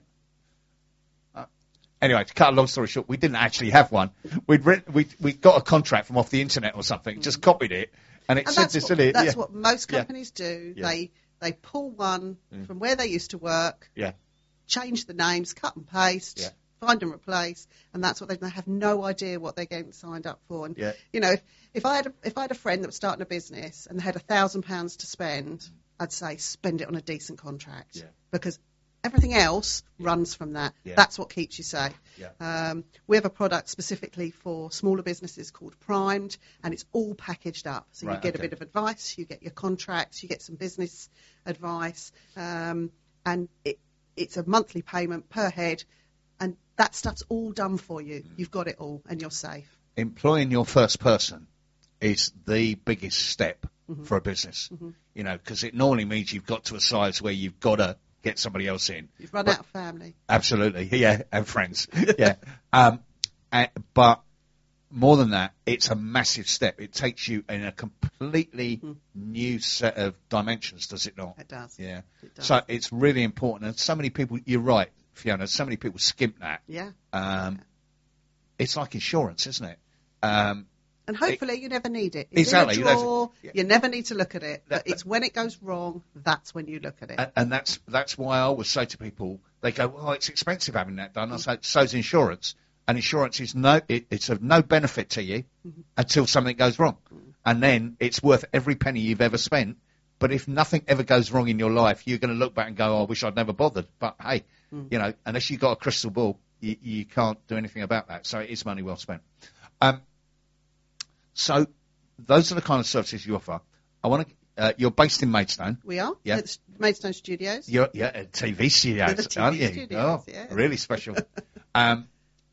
Uh, anyway, to cut a long story short, we didn't actually have one. We'd written, we we got a contract from off the internet or something, just copied it, and it And said that's, this what, in it. that's yeah. what most Yeah. companies do. Yeah. They they pull one Mm. from where they used to work, Yeah. change the names, cut and paste, Yeah. find and replace, and that's what they, they have no idea what they're getting signed up for. And Yeah. you know, if, if I had a, if I had a friend that was starting a business and they had a thousand pounds to spend, I'd say spend it on a decent contract Yeah. because everything else runs from that. Yeah. That's what keeps you safe. Yeah. Um, we have a product specifically for smaller businesses called Primed, and it's all packaged up. So Right, you get okay. a bit of advice, you get your contracts, you get some business advice, um, and it, it's a monthly payment per head, and that stuff's all done for you. Mm. You've got it all, and you're safe. Employing your first person is the biggest step Mm-hmm. for a business, you know, because it normally means you've got to a size where you've got to get somebody else in. You've run But- out of family. Absolutely, yeah, and friends, yeah. Um, and, but more than that, it's a massive step. It takes you in a completely new set of dimensions, does it not? It does. Yeah. It does. So it's really important, and so many people. You're right, Fiona. So many people skimp that. Yeah. Um, it's like insurance, isn't it? Um, And hopefully you never need it. It's Exactly, in a that's- drawer, yeah. you never need to look at it. That- But it's when it goes wrong, that's when you look at it. And, and that's that's why I always say to people, they go, "Well, it's expensive having that done." I say, "So's insurance, and insurance is no, it, it's of no benefit to you until something goes wrong, and then it's worth every penny you've ever spent. But if nothing ever goes wrong in your life, you're going to look back and go, oh, I wish I'd never bothered. But hey, you know, unless you've got a crystal ball, you, you can't do anything about that. So it is money well spent." Um, so those are the kind of services you offer. I want to. Uh, you're based in Maidstone. We are. Yeah. It's Maidstone Studios. You're, yeah, at T V studios, With the T V aren't you? studios, oh, yeah. really special. um,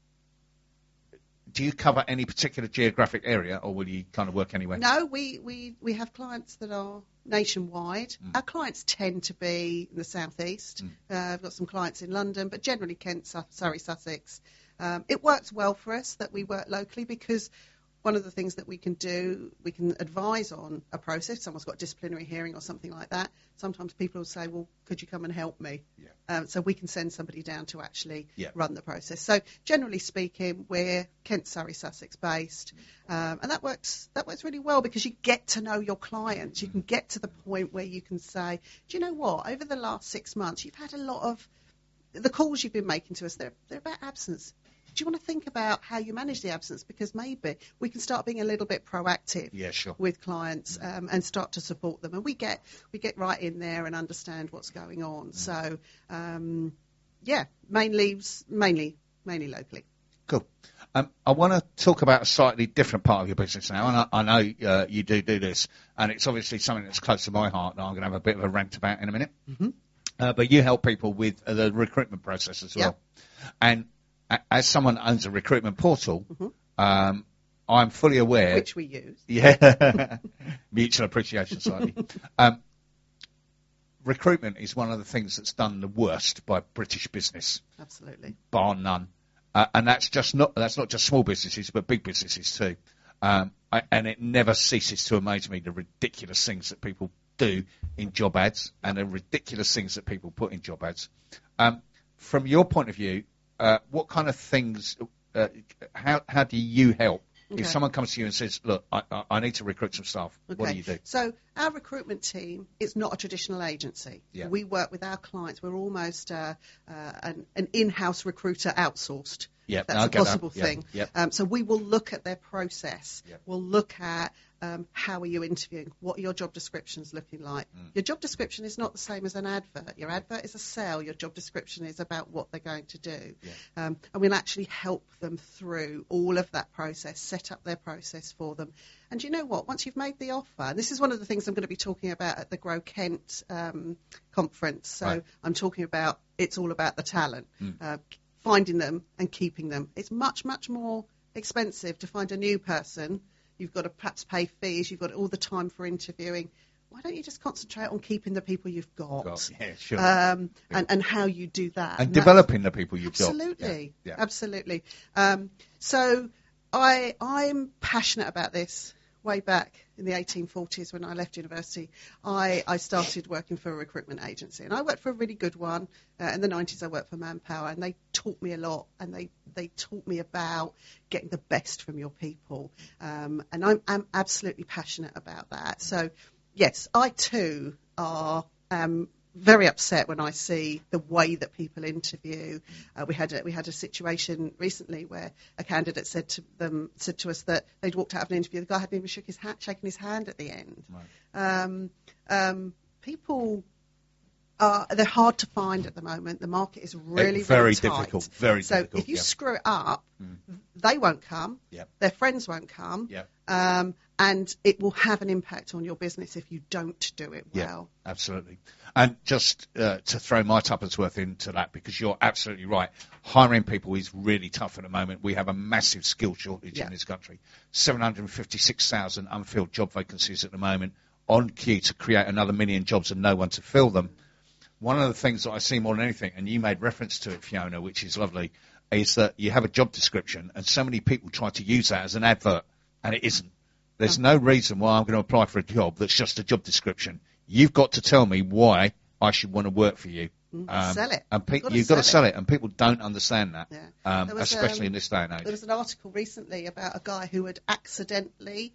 do you cover any particular geographic area, or will you kind of work anywhere? No, we, we, we have clients that are nationwide. Mm. Our clients tend to be in the southeast. Uh, I've got some clients in London, but generally Kent, Su- Surrey, Sussex. Um, it works well for us that we work locally because one of the things that we can do, we can advise on a process. Someone's got a disciplinary hearing or something like that. Sometimes people will say, well, could you come and help me? Yeah. Um, so we can send somebody down to actually Yeah. run the process. So generally speaking, we're Kent, Surrey, Sussex based, um, and that works. That works really well because you get to know your clients. You can get to the point where you can say, do you know what? Over the last six months, you've had a lot of the calls you've been making to us. They're they're about absence. Do you want to think about how you manage the absence? Because maybe we can start being a little bit proactive Yeah, sure. with clients um, and start to support them. And we get we get right in there and understand what's going on. So, um, yeah, mainly mainly mainly locally. Cool. Um, I want to talk about a slightly different part of your business now, and I, I know uh, you do do this, and it's obviously something that's close to my heart, and I'm going to have a bit of a rant about in a minute. Mm-hmm. Uh, but you help people with uh, the recruitment process as well. And a- as someone that owns a recruitment portal, um, I'm fully aware. Which we use. Yeah, mutual appreciation slightly. um, recruitment is one of the things that's done the worst by British business, Absolutely. bar none. Uh, and that's just not that's not just small businesses, but big businesses too. Um, I, and it never ceases to amaze me the ridiculous things that people do in job ads and the ridiculous things that people put in job ads. Um, from your point of view, uh, what kind of things? Uh, how how do you help? Okay. If someone comes to you and says, "Look, I, I, I need to recruit some staff," what do you do? So our recruitment team is not a traditional agency. Yeah. We work with our clients. We're almost uh, uh, an, an in-house recruiter outsourced. Yep, That's I a get that. possible Yep, thing. yep. Um, so we will look at their process. Yep. We'll look at um, how are you interviewing, what are your job descriptions looking like. Mm. Your job description is not the same as an advert. Your advert is a sale. Your job description is about what they're going to do. Yeah. Um, and we'll actually help them through all of that process, set up their process for them. And you know what? Once you've made the offer, and this is one of the things I'm going to be talking about at the Grow Kent um, conference. So Right. I'm talking about it's all about the talent, Mm. uh, finding them and keeping them. It's much, much more expensive to find a new person. You've got to perhaps pay fees. You've got all the time for interviewing. Why don't you just concentrate on keeping the people you've got? Got- yeah, sure. Um, and, and how you do that. and And that's- developing the people you've Absolutely, got. Yeah, yeah. absolutely. Um, so I I'm passionate about this. Way back in the eighteen forties when I left university, I, I started working for a recruitment agency, and I worked for a really good one. Uh, in the nineties, I worked for Manpower, and they taught me a lot, and they, they taught me about getting the best from your people, um, and I'm, I'm absolutely passionate about that. So, yes, I too are um, very upset when I see the way that people interview. Uh, we had a, we had a situation recently where a candidate said to them said to us that they'd walked out of an interview. The guy hadn't even shook his hat, shaken his hand at the end. Right. Um, um, people Uh, they're hard to find at the moment. The market is really, very really tight. difficult, very so difficult, if you yeah. screw it up, they won't come. Yep. Their friends won't come. Yep. Um, and it will have an impact on your business if you don't do it Yeah, well. absolutely. And just uh, to throw my tuppence worth into that, because you're absolutely right, hiring people is really tough at the moment. We have a massive skill shortage Yeah. in this country. seven hundred fifty-six thousand unfilled job vacancies at the moment, on queue to create another million jobs and no one to fill them. One of the things that I see more than anything, and you made reference to it, Fiona, which is lovely, is that you have a job description and so many people try to use that as an advert, and it isn't. There's no reason why I'm going to apply for a job that's just a job description. You've got to tell me why I should want to work for you. Mm, sell it. And pe- You've gotta you've got to sell sell it. it, and people don't understand that, Yeah. um, There was, especially um, in this day and age. There was an article recently about a guy who had accidentally,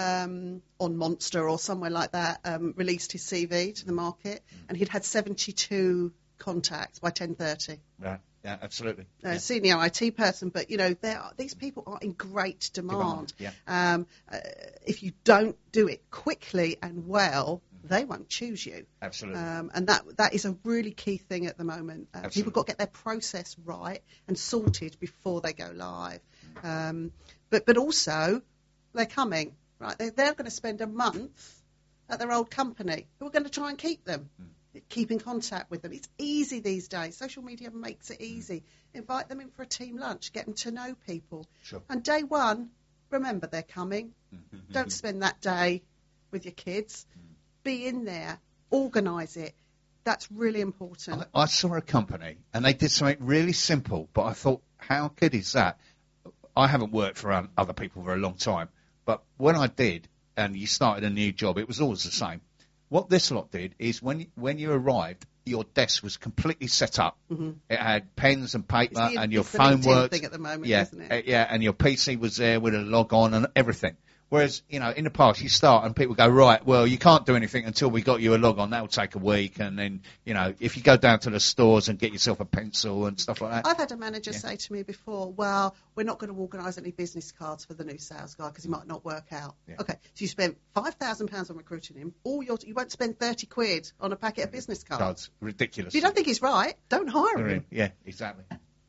um, on Monster or somewhere like that, um, released his C V to the market, and he'd had seventy-two contacts by ten thirty. Right. Yeah, absolutely. A Yeah. senior I T person, but you know, there are, these people are in great demand. Demand, Um, uh, if you don't do it quickly and well, they won't choose you. Absolutely. Um, and that that is a really key thing at the moment. Uh, people got to get their process right and sorted before they go live. Um, but but also, they're coming, right? They're, they're going to spend a month at their old company. We're going to try and keep them. Keep in contact with them. It's easy these days. Social media makes it easy. Invite them in for a team lunch. Get them to know people. Sure. And day one, remember they're coming. Don't spend that day with your kids. Be in there. Organise it. That's really important. I, I saw a company, and they did something really simple, but I thought, how good is that? I haven't worked for um, other people for a long time, but when I did, and you started a new job, it was always the same. What this lot did is when when you arrived, your desk was completely set up. Mhm. It had pens and paper, It's the- and your it's the phone LinkedIn worked. thing at the moment, yeah, isn't it? uh, yeah, and your P C was there with a log on and everything. Whereas, you know, in the past, you start and people go, right, well, you can't do anything until we got you a log on. That'll take a week. And then, you know, if you go down to the stores and get yourself a pencil and stuff like that. I've had a manager say to me before, well, we're not going to organise any business cards for the new sales guy because he might not work out. Yeah. Okay, so you spent five thousand pounds on recruiting him. All your, you won't spend thirty quid on a packet of business cards. Cards. Ridiculous. If you don't think he's right, don't hire him. Yeah, exactly.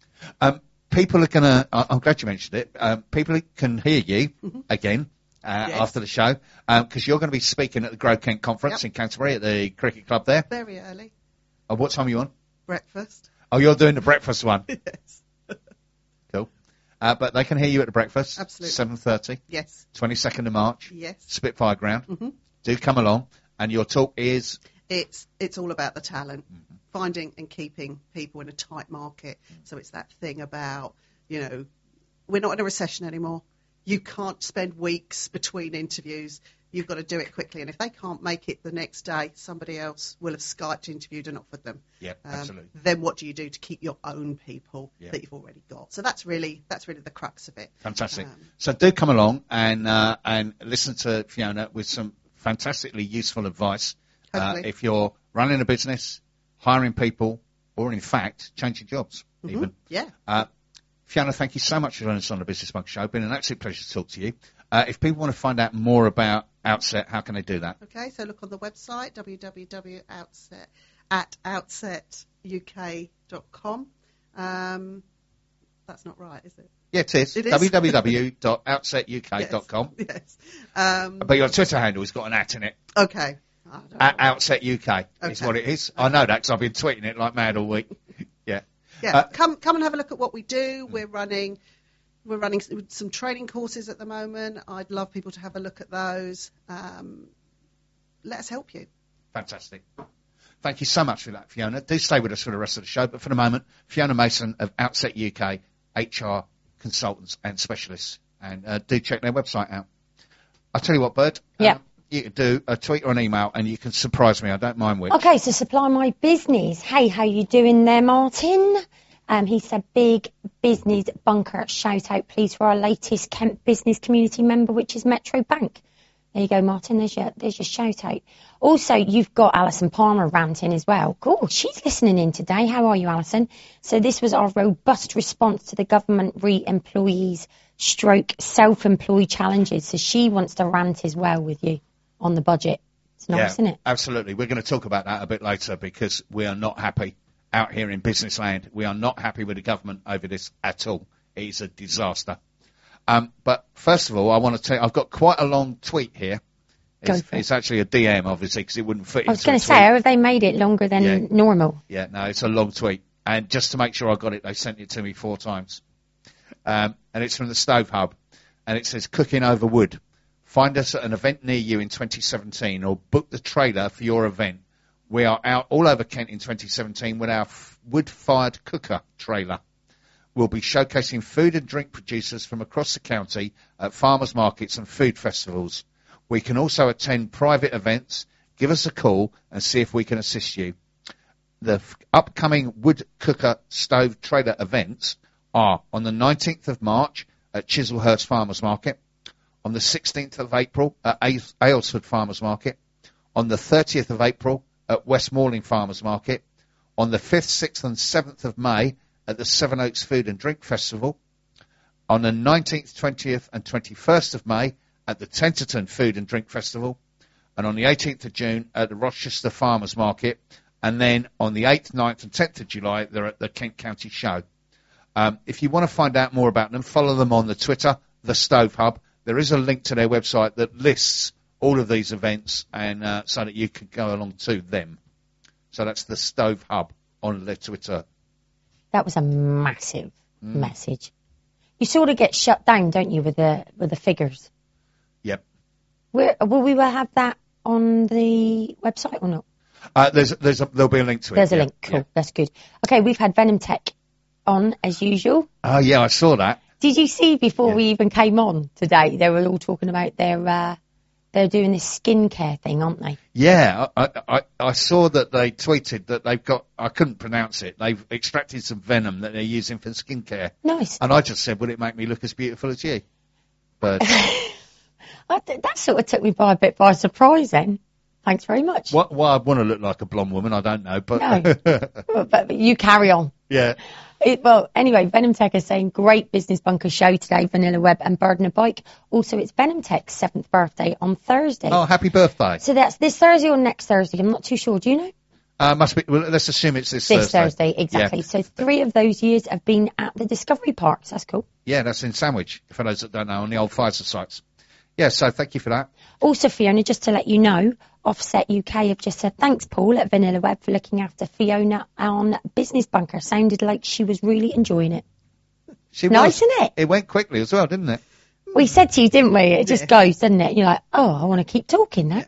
Um, people are going to, I'm glad you mentioned it, um, people can hear you again. Uh, Yes. After the show, because you're going to be speaking at the Grow Kent conference Yep. in Canterbury at the cricket club there. Very early. Oh, what time are you on? Breakfast. Oh, you're doing the breakfast one. Yes. Cool. Uh, but they can hear you at the breakfast. Absolutely. seven thirty, Yes. twenty-second of March. Yes. Spitfire Ground. Mhm. Do come along. And your talk is, It's it's all about the talent, finding and keeping people in a tight market. So it's that thing about, you know, we're not in a recession anymore. You can't spend weeks between interviews. You've got to do it quickly. And if they can't make it the next day, somebody else will have Skyped, interviewed and offered them. yeah, Um, absolutely. Then what do you do to keep your own people Yeah. that you've already got? So that's really that's really the crux of it. Fantastic. Um, So do come along and uh, and listen to Fiona with some fantastically useful advice. Uh, Hopefully. if you're running a business, hiring people, or in fact changing jobs, mhm. even. Yeah. Uh, Fiona, thank you so much for joining us on the Business Bunker Show. It's been an absolute pleasure to talk to you. Uh, if people want to find out more about Outset, how can they do that? Okay, so look on the website, w w w dot outset at outset u k dot com. Um, that's not right, is it? Yeah, it is. It is? w w w dot outset u k dot com. Yes. Um, But your Twitter handle has got an at in it. okay. I don't At know. Outset U K is Okay. what it is. I know that because I've been tweeting it like mad all week. Yeah. Yeah, Uh, come come and have a look at what we do. We're running we're running s- some training courses at the moment. I'd love people to have a look at those. Um, let us help you. Fantastic. Thank you so much for that, Fiona. Do stay with us for the rest of the show. But for the moment, Fiona Mason of Outset U K, H R consultants and specialists. And uh, do check their website out. I'll tell you what, Bird. Yeah. Um, you can do a tweet or an email and you can surprise me. I don't mind which. Okay, so Supply My Business. Hey, how you doing there, Martin? Um, he said, big business bunker shout out, please, for our latest Kent business community member, which is Metro Bank. There you go, Martin. There's your, there's your shout out. Also, you've got Alison Palmer ranting as well. Cool. She's listening in today. How are you, Alison? So this was our robust response to the government re-employees stroke self-employed challenges. So she wants to rant as well with you on the budget. It's nice, yeah, isn't it? absolutely. We're going to talk about that a bit later because we are not happy out here in business land. We are not happy with the government over this at all. It is a disaster. Um, but first of all, I want to tell you, I've got quite a long tweet here. Go It's, for it. it's actually a D M, obviously, because it wouldn't fit I was into going a to tweet. say, have they made it longer than Yeah. normal? Yeah, no, it's a long tweet. And just to make sure I got it, they sent it to me four times. Um, and it's from the Stove Hub. And it says, cooking over wood. Find us at an event near you in twenty seventeen or book the trailer for your event. We are out all over Kent in twenty seventeen with our f- wood-fired cooker trailer. We'll be showcasing food and drink producers from across the county at farmers markets and food festivals. We can also attend private events. Give us a call and see if we can assist you. The f- upcoming wood cooker stove trailer events are on the nineteenth of March at Chislehurst Farmers Market, on the sixteenth of April at Ales- Aylesford Farmers Market, on the thirtieth of April at Westmoreland Farmers Market, on the fifth, sixth and seventh of May at the Seven Oaks Food and Drink Festival, on the nineteenth, twentieth and twenty-first of May at the Tenterton Food and Drink Festival, and on the eighteenth of June at the Rochester Farmers Market, and then on the eighth, ninth and tenth of July they're at the Kent County Show. Um, if you want to find out more about them, follow them on the Twitter, the Stove Hub. There is a link to their website that lists all of these events, and uh, so that you can go along to them. So that's the Stove Hub on their Twitter. That was a massive Mm. message. You sort of get shut down, don't you, with the with the figures? Yep. Where, will we have that on the website or not? Uh, there's, there's a, there'll be a link to it. There's a yeah, link. Cool. yeah. That's good. Okay, we've had Venom Tech on as usual. Oh yeah, I saw that. Did you see before Yeah. we even came on today? They were all talking about their uh, they're doing this skincare thing, aren't they? Yeah, I, I, I saw that they tweeted that they've got, I couldn't pronounce it, they've extracted some venom that they're using for skincare. Nice. And I just said, would it make me look as beautiful as you? But I, th- that sort of took me by a bit by surprise then. Thanks very much. what, why I want to look like a blonde woman, I don't know. But No. But, but you carry on. yeah, It, well, anyway, Venom Tech is saying great Business Bunker show today, Vanilla Web and Bird and a Bike. Also, it's Venom Tech's seventh birthday on Thursday. oh, happy birthday. So that's this Thursday or next Thursday. I'm not too sure. Do you know? Uh, must be, well, let's assume it's this, This Thursday. Thursday, exactly. Yeah. So three of those years have been at the Discovery Parks. That's cool. Yeah, that's in Sandwich, for those that don't know, on the old Pfizer sites. Yeah, so thank you for that. Also, Fiona, just to let you know, Offset U K have just said thanks, Paul, at Vanilla Web for looking after Fiona on Business Bunker. Sounded like she was really enjoying it. She Nice, was. isn't it? It went quickly as well, didn't it? We said to you, didn't we? It just goes, doesn't it? You're like, oh, I want to keep talking now.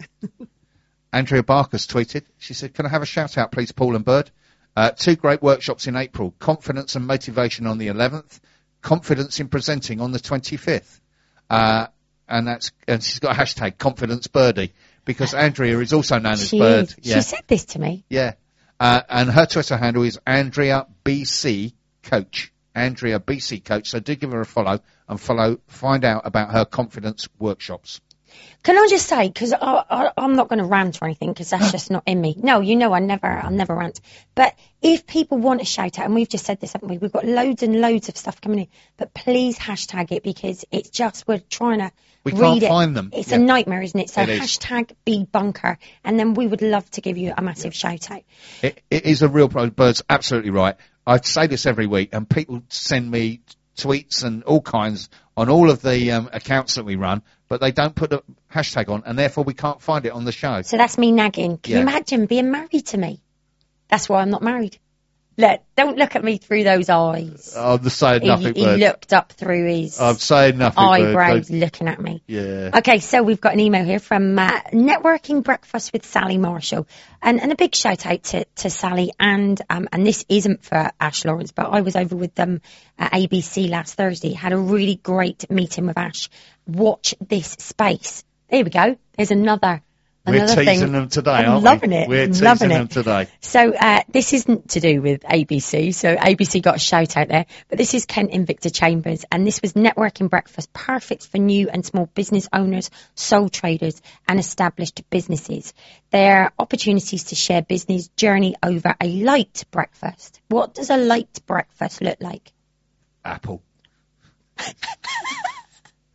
Andrea Barker's tweeted. She said, can I have a shout out, please, Paul and Bird? Uh, two great workshops in April. Confidence and motivation on the eleventh. Confidence in presenting on the twenty-fifth. Uh, and that's, and she's got a hashtag confidence birdie because Andrea is also known as She Bird. is. Yeah. She said this to me. Yeah. Uh, and her Twitter handle is Andrea B C Coach. Andrea B C Coach. So do give her a follow and follow, find out about her confidence workshops. Can I just say, because I, I, I'm not going to rant or anything, because that's just not in me. No, you know I never, I never rant. But if people want a shout out, and we've just said this, haven't we? We've got loads and loads of stuff coming in. But please hashtag it, because it's just, we're trying to We read can't it. find them. It's Yeah. a nightmare, isn't it? So It is. hashtag be bunker, and then we would love to give you a massive shout out. It, it is a real problem. Bird's absolutely right. I say this every week, and people send me tweets and all kinds on all of the um, accounts that we run, but they don't put a hashtag on, and therefore we can't find it on the show. So that's me nagging. Can Yeah. you imagine being married to me? That's why I'm not married. Look, don't look at me through those eyes. I'm saying He, nothing, he Bird. looked up through his I'm saying nothing, Bird. eyebrows Don't- looking at me. Yeah. Okay, so we've got an email here from uh, Networking Breakfast with Sally Marshall. And, and a big shout out to, to Sally. And um, and this isn't for Ash Lawrence, but I was over with them at A B C last Thursday. Had a really great meeting with Ash. Watch this space. There we go. There's another. We're Another teasing thing. them today, I'm aren't loving we? it. We're I'm teasing loving them it. today. So uh, this isn't to do with A B C, so A B C got a shout out there, but this is Kent Invicta Chambers, and this was Networking Breakfast, perfect for new and small business owners, sole traders and established businesses. There are opportunities to share business journey over a light breakfast. What does a light breakfast look like? Apple.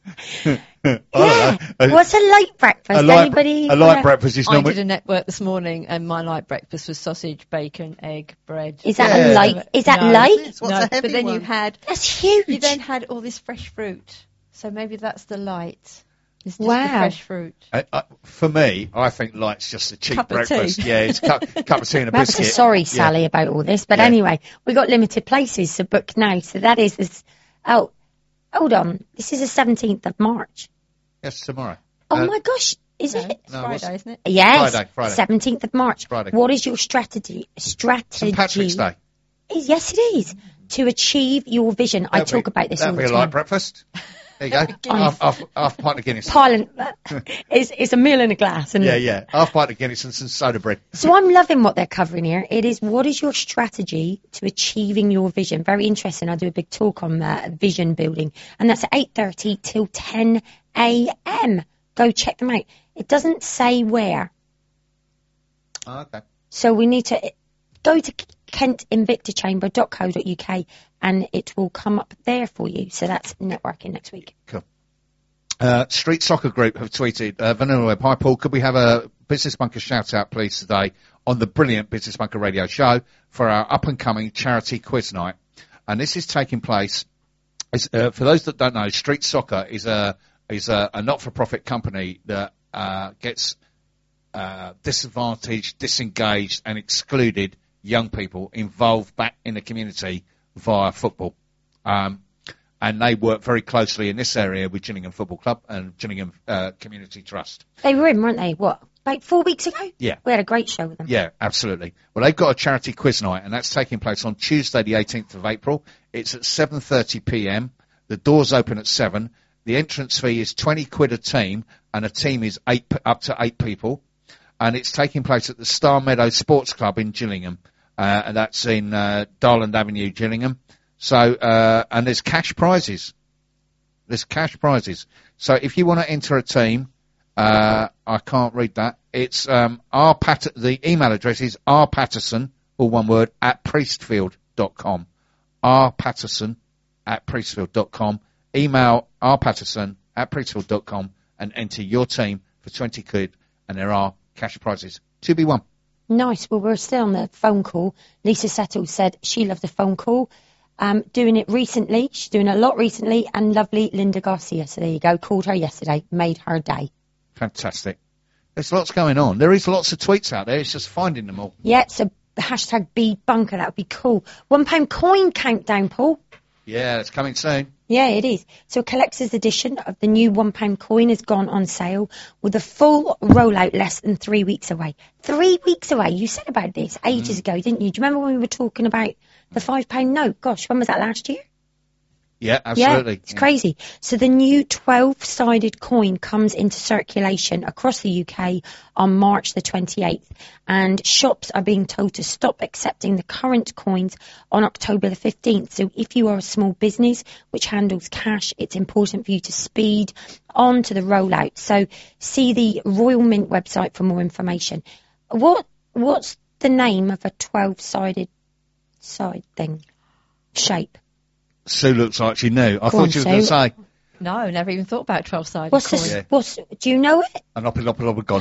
I don't know. A- What's a light breakfast? a light, Anybody? a light wanna- breakfast is I normally did a network this morning, and my light breakfast was sausage, bacon, egg, bread. Is that Yeah. a light? Is that No. light? What's no, a heavy but then you one? had That's huge. you then had all this fresh fruit. So maybe that's the light. It's just Wow. the fresh fruit. Uh, uh, for me, I think light's just a cheap Cup of tea. breakfast. Yeah, it's a cup, cup of tea and a Perhaps a biscuit. sorry, Yeah. Sally, about all this. But Yeah. anyway, we got limited places to book now. So that is this. Oh, hold on. This is the seventeenth of March. Yes, tomorrow. Oh Uh, my gosh, is No, it? it's No, Friday, what's- isn't it? Yes, Friday, Friday. seventeenth of March. Friday. What is your strategy? Strategy. Saint Patrick's Day. Is, yes, it is. To achieve your vision. I That'll talk be- about this all That'll the be a light time. breakfast. There you go. half, half, half pint of Guinness. Pile it's, it's a meal in a glass. And Yeah, yeah. Half pint of Guinness and some soda bread. So I'm loving what they're covering here. It is, what is your strategy to achieving your vision? Very interesting. I do a big talk on uh, vision building, and that's at eight thirty till ten a.m. Go check them out. It doesn't say where, Oh, okay. so we need to go to kent invicta chamber dot co dot uk and it will come up there for you. So that's networking next week. Cool. Uh, Street Soccer Group have tweeted, uh, Vanilla Web, hi Paul, could we have a Business Bunker shout out please today on the brilliant Business Bunker radio show for our up and coming charity quiz night? And this is taking place, is, uh, for those that don't know, Street Soccer is a, is a, a not-for-profit company that, uh, gets, uh, disadvantaged, disengaged and excluded young people involved back in the community via football. Um, and they work very closely in this area with Gillingham Football Club and Gillingham uh, Community Trust. They were in, weren't they? What, about four weeks ago? Yeah. We had a great show with them. Yeah, absolutely. Well, they've got a charity quiz night, and that's taking place on Tuesday, the eighteenth of April. It's at seven thirty p m. The doors open at seven. The entrance fee is twenty quid a team, and a team is eight up to eight people. And it's taking place at the Star Meadow Sports Club in Gillingham, uh, and that's in uh, Darland Avenue, Gillingham. So, uh, and there's cash prizes. There's cash prizes. So if you want to enter a team, uh, I can't read that. It's, um, R Pat, the email address is rpatterson, all one word, at priestfield dot com. rpatterson at priestfield dot com. Email rpatterson at priestfield dot com and enter your team for twenty quid, and there are cash prizes to be won. Nice. Well, we're still on the phone call. Lisa Settle said she loved the phone call. Um, doing it recently. She's doing a lot recently. And lovely Linda Garcia. So there you go. Called her yesterday. Made her day. Fantastic. There's lots going on. There is lots of tweets out there. It's just finding them all. Yeah, so hashtag B bunker. That would be cool. One pound coin countdown, Paul. Yeah, it's coming soon. Yeah, it is. So a collector's edition of the new one pound coin has gone on sale with a full rollout less than three weeks away. Three weeks away. You said about this ages ago, didn't you? Do you remember when we were talking about the five pound note? Gosh, when was that, last year? Yeah, absolutely. Yeah, it's crazy. So the new twelve-sided coin comes into circulation across the U K on March the twenty-eighth, and shops are being told to stop accepting the current coins on October the fifteenth. So if you are a small business which handles cash, it's important for you to speed on to the rollout. So see the Royal Mint website for more information. What What's the name of a twelve-sided side thing? Shape? Sue looks like she knew. I Go thought on, she was going to Sue. say No, never even thought about twelve-sided What's coin. this? Yeah. What's? Do you know it? an opilopilop gone.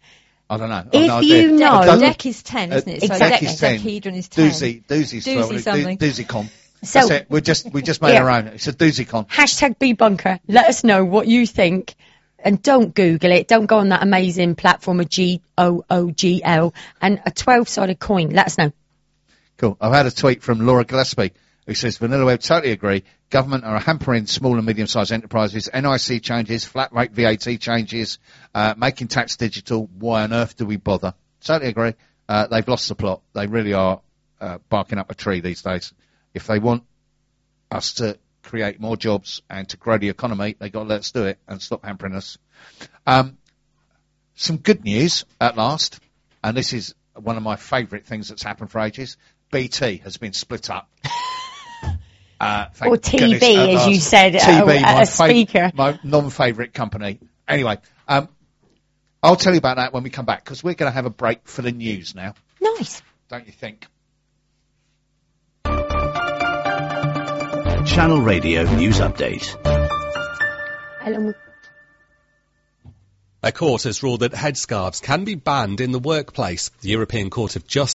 I don't know. I've If no idea. you know- I Deck, don't- deck is ten, isn't it? So Exactly. deck, Deck is ten. Decahedron is ten. Doozy, doozy's Doozy twelve. something. Do- Doozycon. So- That's it. We just we just made Yeah. our own. It's a doozycon. Hashtag B bunker. Let us know what you think. And don't Google it. Don't go on that amazing platform of G O O G L and a twelve-sided coin. Let us know. Cool. I've had a tweet from Laura Gillespie who says, Vanilla Web, totally agree. Government are hampering small and medium-sized enterprises. N I C changes, flat rate V A T changes, uh, making tax digital. Why on earth do we bother? Totally agree. Uh, they've lost the plot. They really are uh, barking up a tree these days. If they want us to create more jobs and to grow the economy, they've got to let us do it and stop hampering us. Um, some good news at last, and this is one of my favourite things that's happened for ages. B T has been split up. Uh, thank Or T B, goodness, at as last. you said, T B, uh, my, a fav- speaker. my non-favourite company. Anyway, um, I'll tell you about that when we come back, because we're going to have a break for the news now, Nice. don't you think? Channel Radio News Update. Ellen, A court has ruled that headscarves can be banned in the workplace. The European Court of Justice